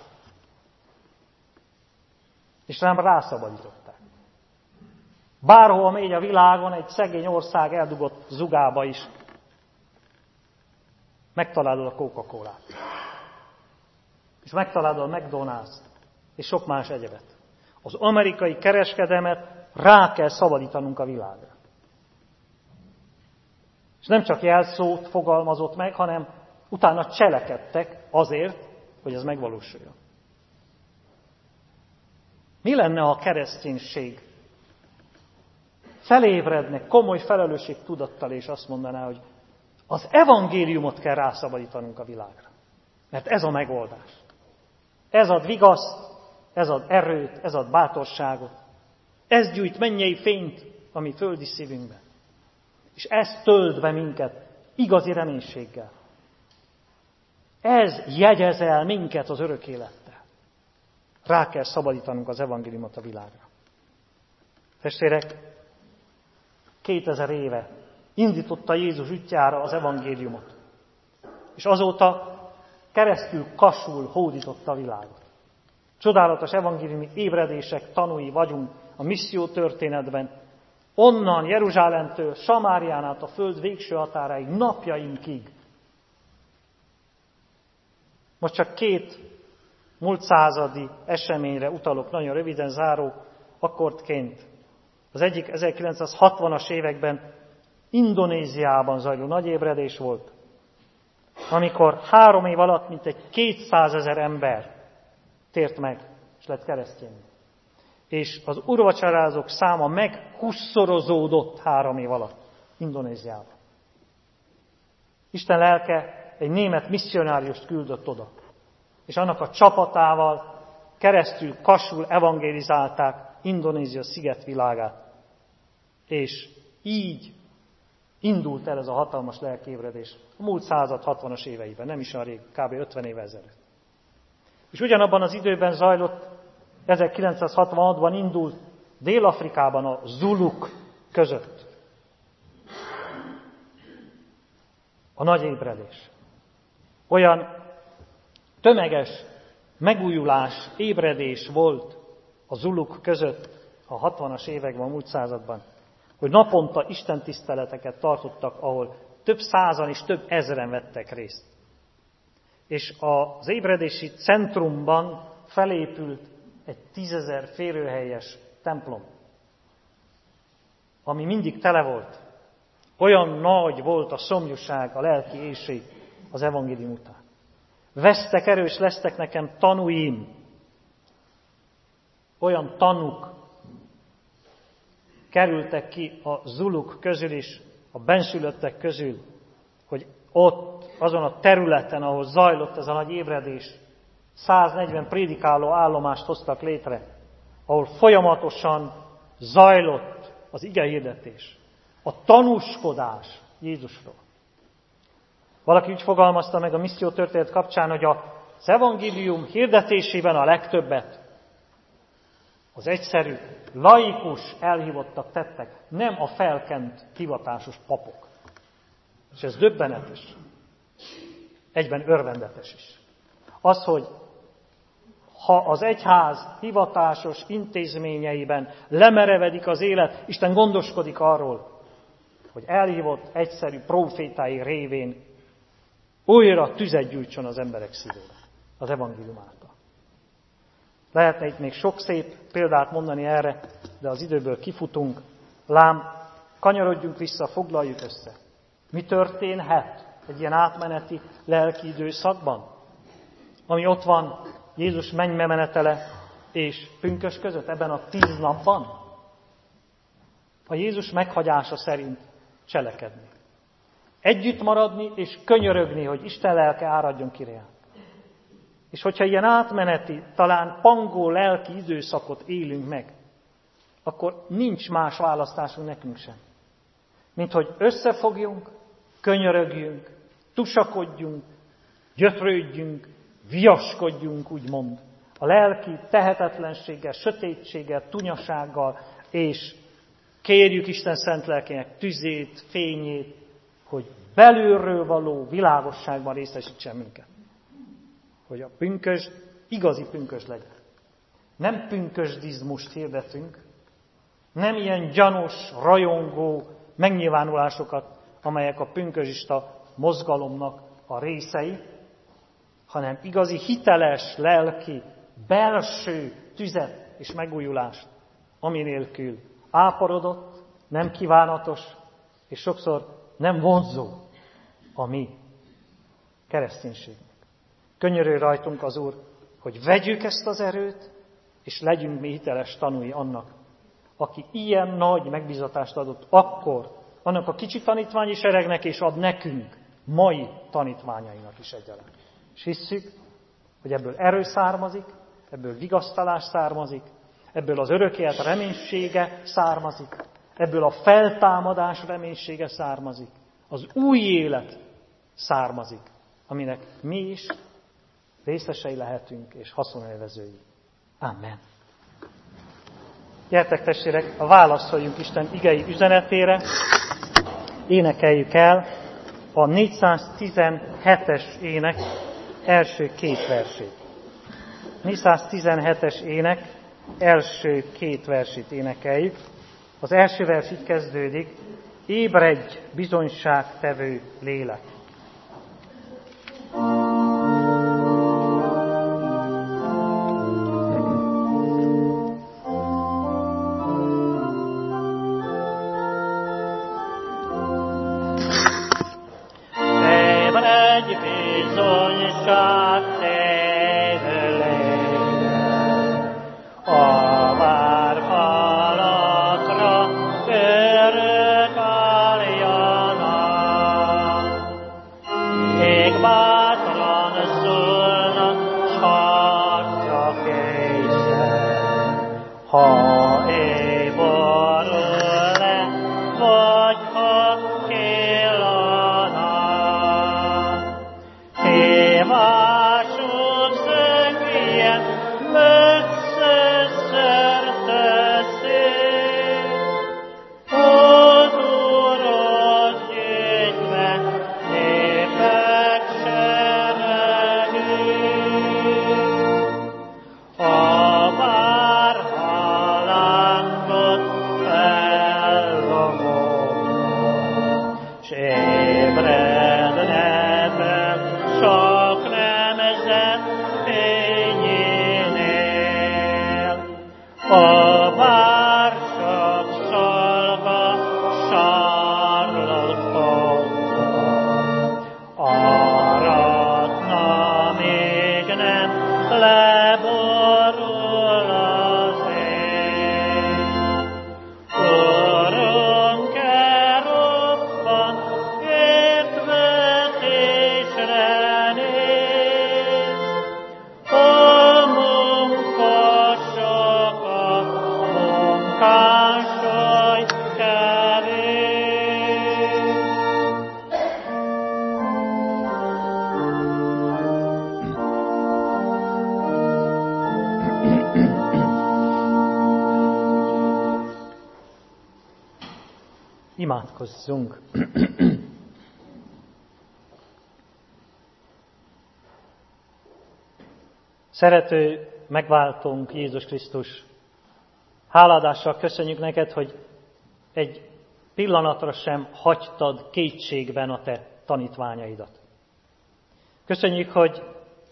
És nem rászabadították. Bárhol megy a világon, egy szegény ország eldugott zugába is megtalálod a Coca-Colát. És megtalálod a McDonald's-t, és sok más egyebet. Az amerikai kereskedelmet rá kell szabadítanunk a világra. És nem csak jelszót fogalmazott meg, hanem utána cselekedtek azért, hogy ez megvalósuljon. Mi lenne, ha a kereszténység felébredne komoly felelősségtudattal, és azt mondaná, hogy az evangéliumot kell rászabadítanunk a világra. Mert ez a megoldás. Ez ad vigaszt, ez ad erőt, ez ad bátorságot. Ez gyújt mennyei fényt a mi földi szívünkben. És ez tölt be minket igazi reménységgel. Ez jegyezel minket az örök élettel. Rá kell szabadítanunk az evangéliumot a világra. Testvérek, 2000 éve indította Jézus útjára az evangéliumot. És azóta keresztül kasul hódította a világot. Csodálatos evangéliumi ébredések tanúi vagyunk a misszió történetben. Onnan, Jeruzsálemtől, Samárián át a föld végső határáig, napjainkig. Most csak 2 múlt századi eseményre utalok, nagyon röviden záró akkordként. Az egyik 1960-as években Indonéziában zajló nagy ébredés volt, amikor 3 év alatt mintegy 200 000 ember tért meg, és lett keresztény. És az úrvacsorázók száma meg20-szorozódott 3 év alatt Indonéziában. Isten lelke egy német misszionáriust küldött oda, és annak a csapatával keresztül kasul evangélizálták Indonézia szigetvilágát. És így indult el ez a hatalmas lelkiébredés a múlt század 60-as éveiben, nem is olyan rég, kb. 50 évvel ezelőtt. És ugyanabban az időben zajlott, 1966-ban indult Dél-Afrikában a zuluk között a nagy ébredés. Olyan tömeges megújulás, ébredés volt a zuluk között a 60-as években, a múlt században, hogy naponta istentiszteleteket tartottak, ahol több százan és több ezren vettek részt. És az ébredési centrumban felépült egy 10 000 férőhelyes templom, ami mindig tele volt. Olyan nagy volt a szomjúság, a lelki éhség az evangélium után. Vesztek erős lesztek nekem tanúim. Olyan tanúk kerültek ki a zuluk közül is, a benszülöttek közül, hogy ott, azon a területen, ahol zajlott ez a nagy ébredés, 140 prédikáló állomást hoztak létre, ahol folyamatosan zajlott az igehirdetés, a tanúskodás Jézusról. Valaki úgy fogalmazta meg a misszió történet kapcsán, hogy az evangélium hirdetésében a legtöbbet az egyszerű, laikus elhívottak tettek, nem a felkent hivatásos papok. És ez döbbenetes. Egyben örvendetes is. Az, hogy ha az egyház hivatásos intézményeiben lemerevedik az élet, Isten gondoskodik arról, hogy elhívott egyszerű prófétái révén újra tüzet gyújtson az emberek szívére, az evangélium által. Lehetne itt még sok szép példát mondani erre, de az időből kifutunk. Lám, kanyarodjunk vissza, foglaljuk össze. Mi történhet egy ilyen átmeneti lelki időszakban, ami ott van Jézus mennybe menetele és pünkösd között, ebben a 10 napban? A Jézus meghagyása szerint cselekedni. Együtt maradni és könyörögni, hogy Isten lelke áradjon ki reánk. És hogyha ilyen átmeneti, talán pangó lelki időszakot élünk meg, akkor nincs más választásunk nekünk sem, mint hogy összefogjunk, könyörögjünk, tusakodjunk, gyötrődjünk, viaskodjunk, úgymond, a lelki tehetetlenséggel, sötétséggel, tunyasággal, és kérjük Isten szent lelkének tüzét, fényét, hogy belülről való világosságban részesítsen minket. Hogy a pünkösd igazi pünkösd legyen. Nem pünkösdizmust hirdetünk, nem ilyen gyanús, rajongó megnyilvánulásokat, amelyek a pünkösdista mozgalomnak a részei, hanem igazi hiteles, lelki, belső tüzet és megújulást, ami nélkül áporodott, nem kívánatos, és sokszor nem vonzó a mi kereszténységünk. Könyörülj rajtunk az Úr, hogy vegyük ezt az erőt, és legyünk mi hiteles tanúi annak, aki ilyen nagy megbízatást adott akkor, annak a kicsi tanítványi seregnek, és ad nekünk, mai tanítványainak is egyaránt. És hisszük, hogy ebből erő származik, ebből vigasztalás származik, ebből az örök élet reménysége származik, ebből a feltámadás reménysége származik, az új élet származik, aminek mi is részesei lehetünk és haszonélvezői. Amen. Gyertek testvérek, válaszoljunk Isten igei üzenetére, énekeljük el a 417-es ének első 2 versét. 417-es ének első 2 versét énekeljük. Az első vers így kezdődik: ébredj, bizonyságtevő lélek. Imádkozzunk! Szerető megváltónk Jézus Krisztus, háladással köszönjük neked, hogy egy pillanatra sem hagytad kétségben a te tanítványaidat. Köszönjük, hogy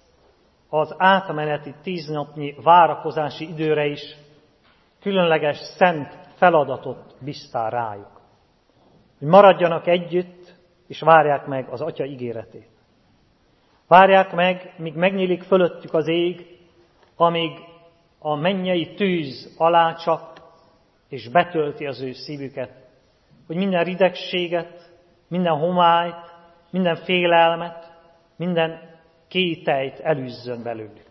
az átmeneti 10 napnyi várakozási időre is különleges szent feladatot bíztál rájuk. Hogy maradjanak együtt, és várják meg az Atya ígéretét. Várják meg, míg megnyílik fölöttük az ég, amíg a mennyei tűz alá csap, és betölti az ő szívüket, hogy minden ridegséget, minden homályt, minden félelmet, minden kételyt elűzzön belőlük.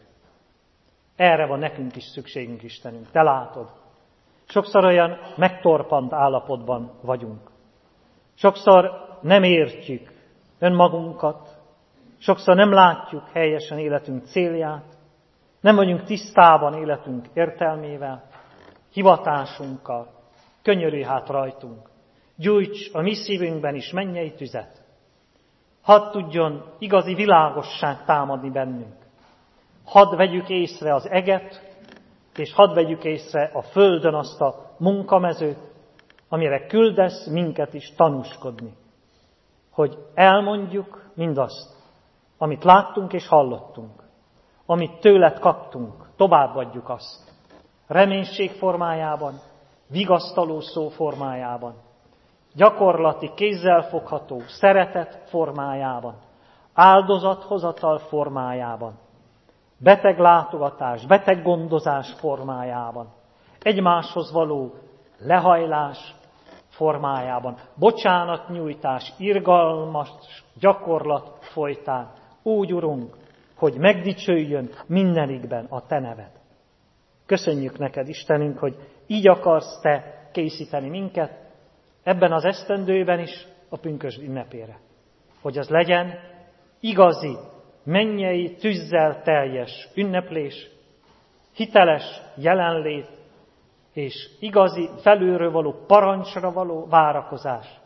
Erre van nekünk is szükségünk, Istenünk, te látod. Sokszor olyan megtorpant állapotban vagyunk. Sokszor nem értjük önmagunkat, sokszor nem látjuk helyesen életünk célját, nem vagyunk tisztában életünk értelmével, hivatásunkkal. Könyörülj hát rajtunk, gyújts a mi szívünkben is mennyei tüzet. Hadd tudjon igazi világosság támadni bennünk. Hadd vegyük észre az eget, és hadd vegyük észre a földön azt a munkamezőt, amire küldesz minket is tanúskodni. Hogy elmondjuk mindazt, amit láttunk és hallottunk, amit tőled kaptunk, továbbadjuk azt. Reménység formájában, vigasztaló szó formájában, gyakorlati, kézzelfogható szeretet formájában, áldozathozatal formájában, beteglátogatás, beteggondozás formájában, egymáshoz való lehajlás formájában, bocsánatnyújtás, irgalmas gyakorlat folytán, úgy, Urunk, hogy megdicsőjön mindenikben a te neved. Köszönjük neked, Istenünk, hogy így akarsz te készíteni minket, ebben az esztendőben is a pünkösd ünnepére. Hogy az legyen igazi, mennyei, tűzzel teljes ünneplés, hiteles jelenlét, és igazi, felülről való parancsra való várakozás.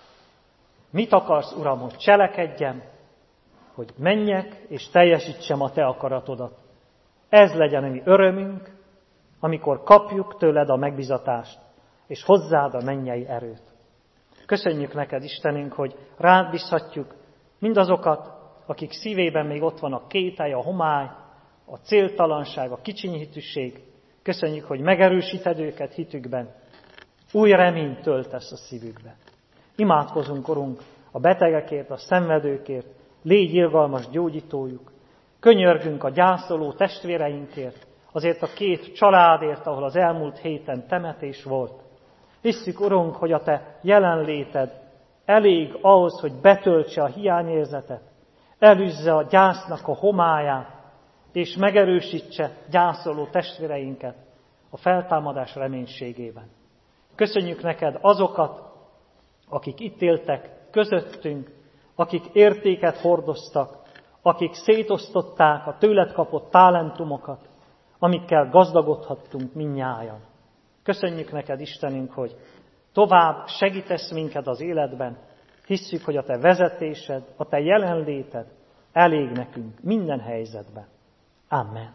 Mit akarsz, Uram, hogy cselekedjem, hogy menjek és teljesítsem a te akaratodat. Ez legyen a mi örömünk, amikor kapjuk tőled a megbizatást, és hozzád a mennyei erőt. Köszönjük neked, Istenünk, hogy rád bízhatjuk mindazokat, akik szívében még ott van a kételj, a homály, a céltalanság, a kicsinyhitűség. Köszönjük, hogy megerősíted őket hitükben. Új reményt töltesz a szívükbe. Imádkozunk, Urunk, a betegekért, a szenvedőkért, légy irgalmas gyógyítójuk. Könyörgünk a gyászoló testvéreinkért, azért a 2 családért, ahol az elmúlt héten temetés volt. Hisszük, Urunk, hogy a te jelenléted elég ahhoz, hogy betöltse a hiányérzetet, elűzze a gyásznak a homályát, és megerősítse gyászoló testvéreinket a feltámadás reménységében. Köszönjük neked azokat, akik itt éltek közöttünk, akik értéket hordoztak, akik szétosztották a tőled kapott talentumokat, amikkel gazdagodhattunk mindnyájan. Köszönjük neked, Istenünk, hogy tovább segítesz minket az életben, hisszük, hogy a te vezetésed, a te jelenléted elég nekünk minden helyzetben. Amen.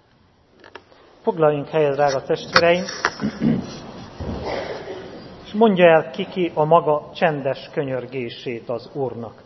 Foglaljunk helyet, drága testvéreim, és mondja el ki a maga csendes könyörgését az Úrnak.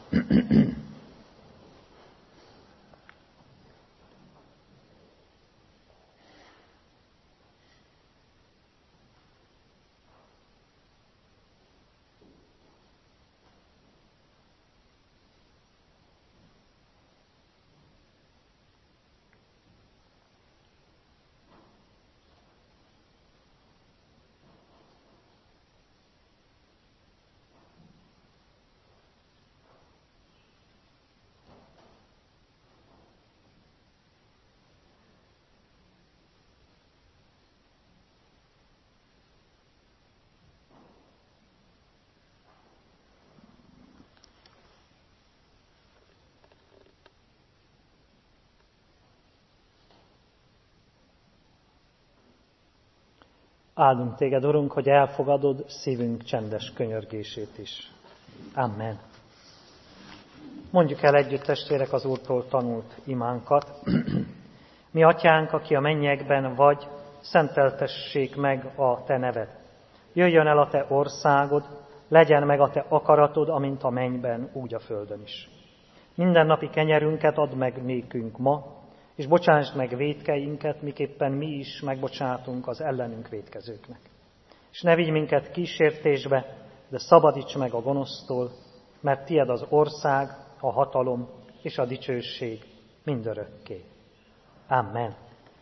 Áldunk téged, Urunk, hogy elfogadod szívünk csendes könyörgését is. Amen. Mondjuk el együtt, testvérek, az Úrtól tanult imánkat. Mi atyánk, aki a mennyekben vagy, szenteltessék meg a te neved. Jöjjön el a te országod, legyen meg a te akaratod, amint a mennyben, úgy a földön is. Mindennapi kenyerünket add meg nékünk ma, és bocsásd meg vétkeinket, miképpen mi is megbocsátunk az ellenünk vétkezőknek. És ne vigy minket kísértésbe, de szabadíts meg a gonosztól, mert tied az ország, a hatalom és a dicsőség mindörökké. Amen.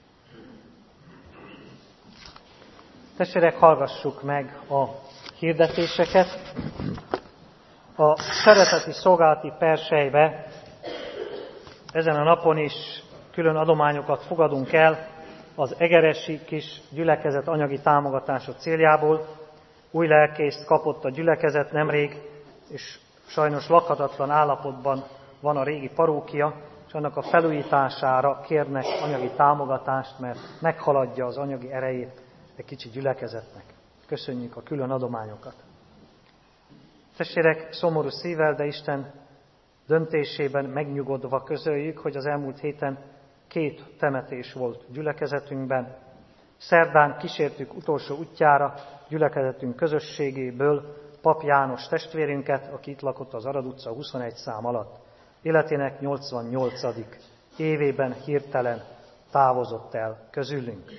Testvérek, hallgassuk meg a hirdetéseket. A szereteti szolgálati perselybe ezen a napon is külön adományokat fogadunk el az egeresi kis gyülekezet anyagi támogatása céljából. Új lelkészt kapott a gyülekezet nemrég, és sajnos lakhatatlan állapotban van a régi parókia, és annak a felújítására kérnek anyagi támogatást, mert meghaladja az anyagi erejét egy kicsi gyülekezetnek. Köszönjük a külön adományokat. Testvérek, szomorú szívvel, de Isten döntésében megnyugodva közöljük, hogy az elmúlt héten 2 temetés volt gyülekezetünkben. Szerdán kísértük utolsó útjára gyülekezetünk közösségéből Pap János testvérünket, aki itt lakott az Arad utca 21 szám alatt. Életének 88. évében hirtelen távozott el közülünk.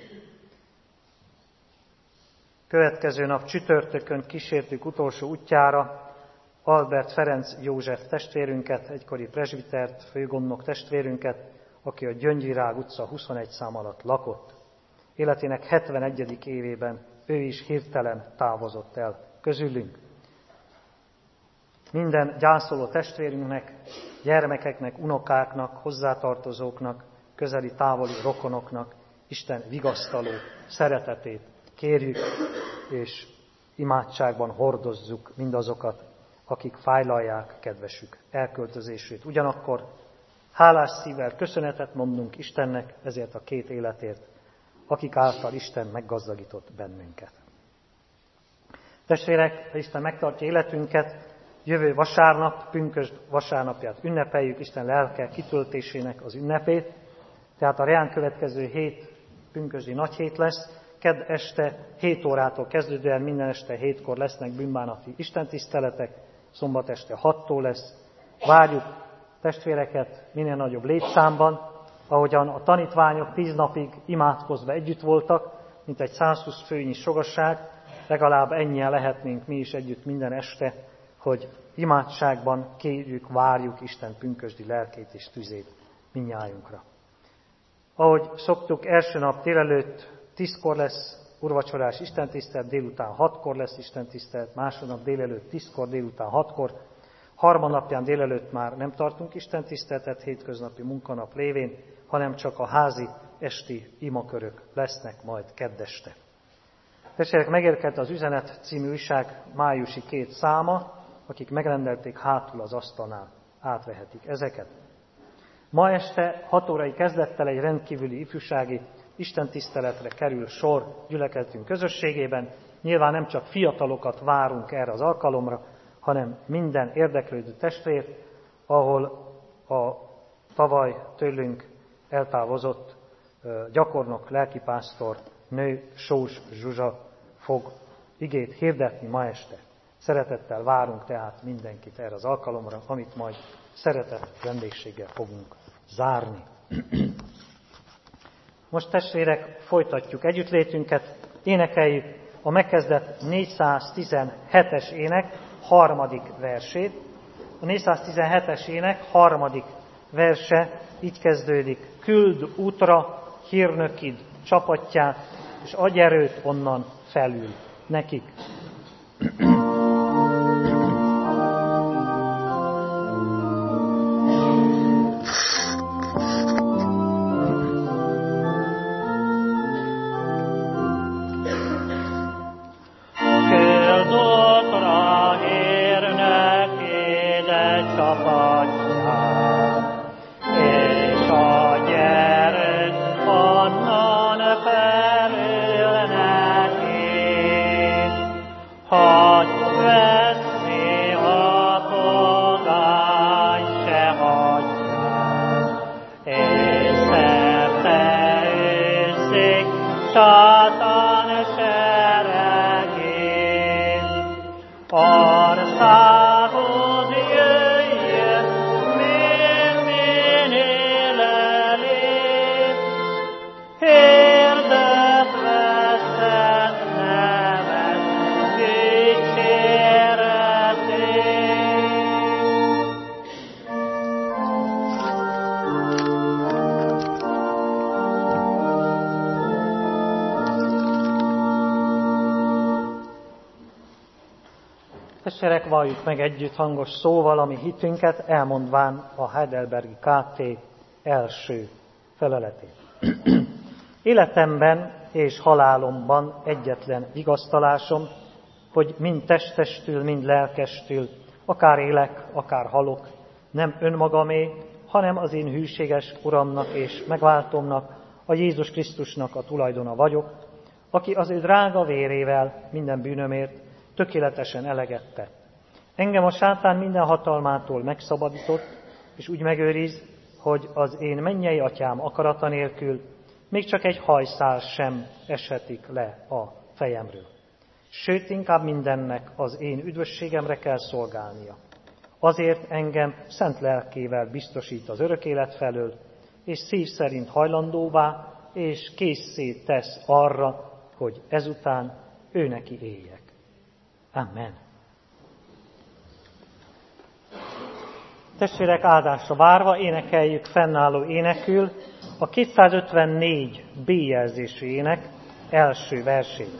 Következő nap csütörtökön kísértük utolsó útjára Albert Ferenc József testvérünket, egykori presbitert, főgondnok testvérünket, aki a Gyöngyvirág utca 21 szám alatt lakott. Életének 71. évében ő is hirtelen távozott el közülünk. Minden gyászoló testvérünknek, gyermekeknek, unokáknak, hozzátartozóknak, közeli távoli rokonoknak Isten vigasztaló szeretetét kérjük, és imádságban hordozzuk mindazokat, akik fájlalják kedvesük elköltözését. Ugyanakkor hálás szívvel köszönetet mondunk Istennek ezért a 2 életért, akik által Isten meggazdagított bennünket. Testvérek, ha Isten megtartja életünket, jövő vasárnap, pünkösd vasárnapját ünnepeljük, Isten lelke kitöltésének az ünnepét, tehát a reán következő hét pünkösdi nagyhét lesz. Kedd este 7 órától kezdődően minden este 7-kor lesznek bűnbánati istentiszteletek, szombat este 6-tól lesz. Várjuk testvéreket minél nagyobb létszámban, ahogyan a tanítványok 10 napig imádkozva együtt voltak, mint egy 120 főnyi sogasság, legalább ennyien lehetnénk mi is együtt minden este, hogy imádságban kérjük, várjuk Isten pünkösdi lelkét és tüzét mindnyájunkra. Ahogy szoktuk, első nap délelőtt 10-kor lesz urvacsorás istentisztelet, délután 6-kor lesz istentisztelet, másodnap délelőtt 10-kor, délután 6-kor, harmadnapján délelőtt már nem tartunk istentiszteletet hétköznapi munkanap révén, hanem csak a házi esti imakörök lesznek majd kedd este. Testvérek, megérkezett az Üzenet című újság májusi 2 száma, akik megrendelték, hátul az asztalnál átvehetik ezeket. Ma este 6 órai kezdettel egy rendkívüli ifjúsági istentiszteletre kerül sor gyülekezetünk közösségében. Nyilván nem csak fiatalokat várunk erre az alkalomra, hanem minden érdeklődő testvért, ahol a tavaly tőlünk eltávozott gyakornok, lelkipásztor, nő Sós Zsuzsa fog igét hirdetni ma este. Szeretettel várunk tehát mindenkit erre az alkalomra, amit majd szeretett vendégséggel fogunk zárni. Most testvérek, folytatjuk együttlétünket, énekeljük a megkezdett 417-es ének 3. versét. A 417-es ének 3. verse így kezdődik: küld útra hírnökid csapatját, és adj erőt onnan felül nekik. Hallelujah. Testvérek, valljuk meg együtt hangos szóval a mi hitünket, elmondván a Heidelbergi KT első feleletét. Életemben és halálomban egyetlen vigasztalásom, hogy mind testestül, mind lelkestül, akár élek, akár halok, nem önmagamé, hanem az én hűséges Uramnak és megváltomnak, a Jézus Krisztusnak a tulajdona vagyok, aki az ő drága vérével minden bűnömért tökéletesen eleget tett. Engem a sátán minden hatalmától megszabadított, és úgy megőriz, hogy az én mennyei atyám akarata nélkül még csak egy hajszál sem eshetik le a fejemről. Sőt, inkább mindennek az én üdvösségemre kell szolgálnia. Azért engem szent lelkével biztosít az örök élet felől, és szív szerint hajlandóvá és készszé tesz arra, hogy ezután ő neki éljek. Amen. Testvérek, áldásra várva énekeljük fennálló énekül a 254 B jelzésű ének első versét.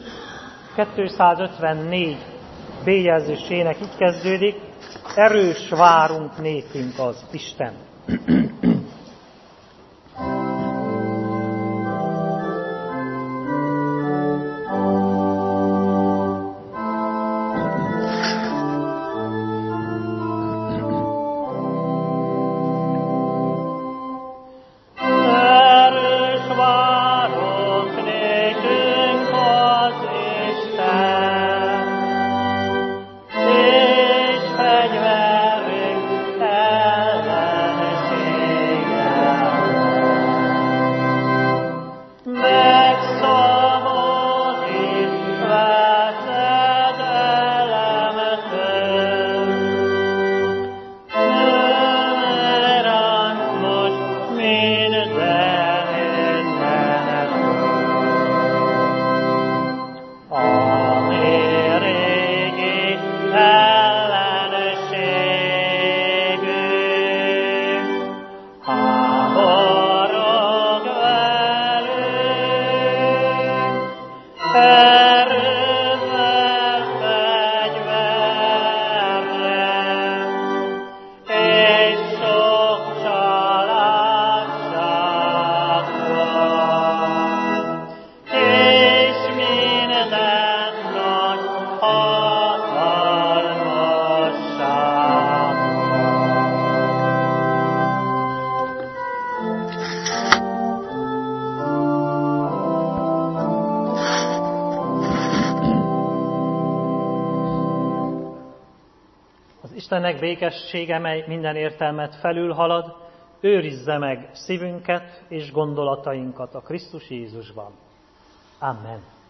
254 B jelzésű ének így kezdődik: erős várunk nékünk az Isten. Istennek békessége, mely minden értelmet felülhalad, őrizze meg szívünket és gondolatainkat a Krisztus Jézusban. Amen.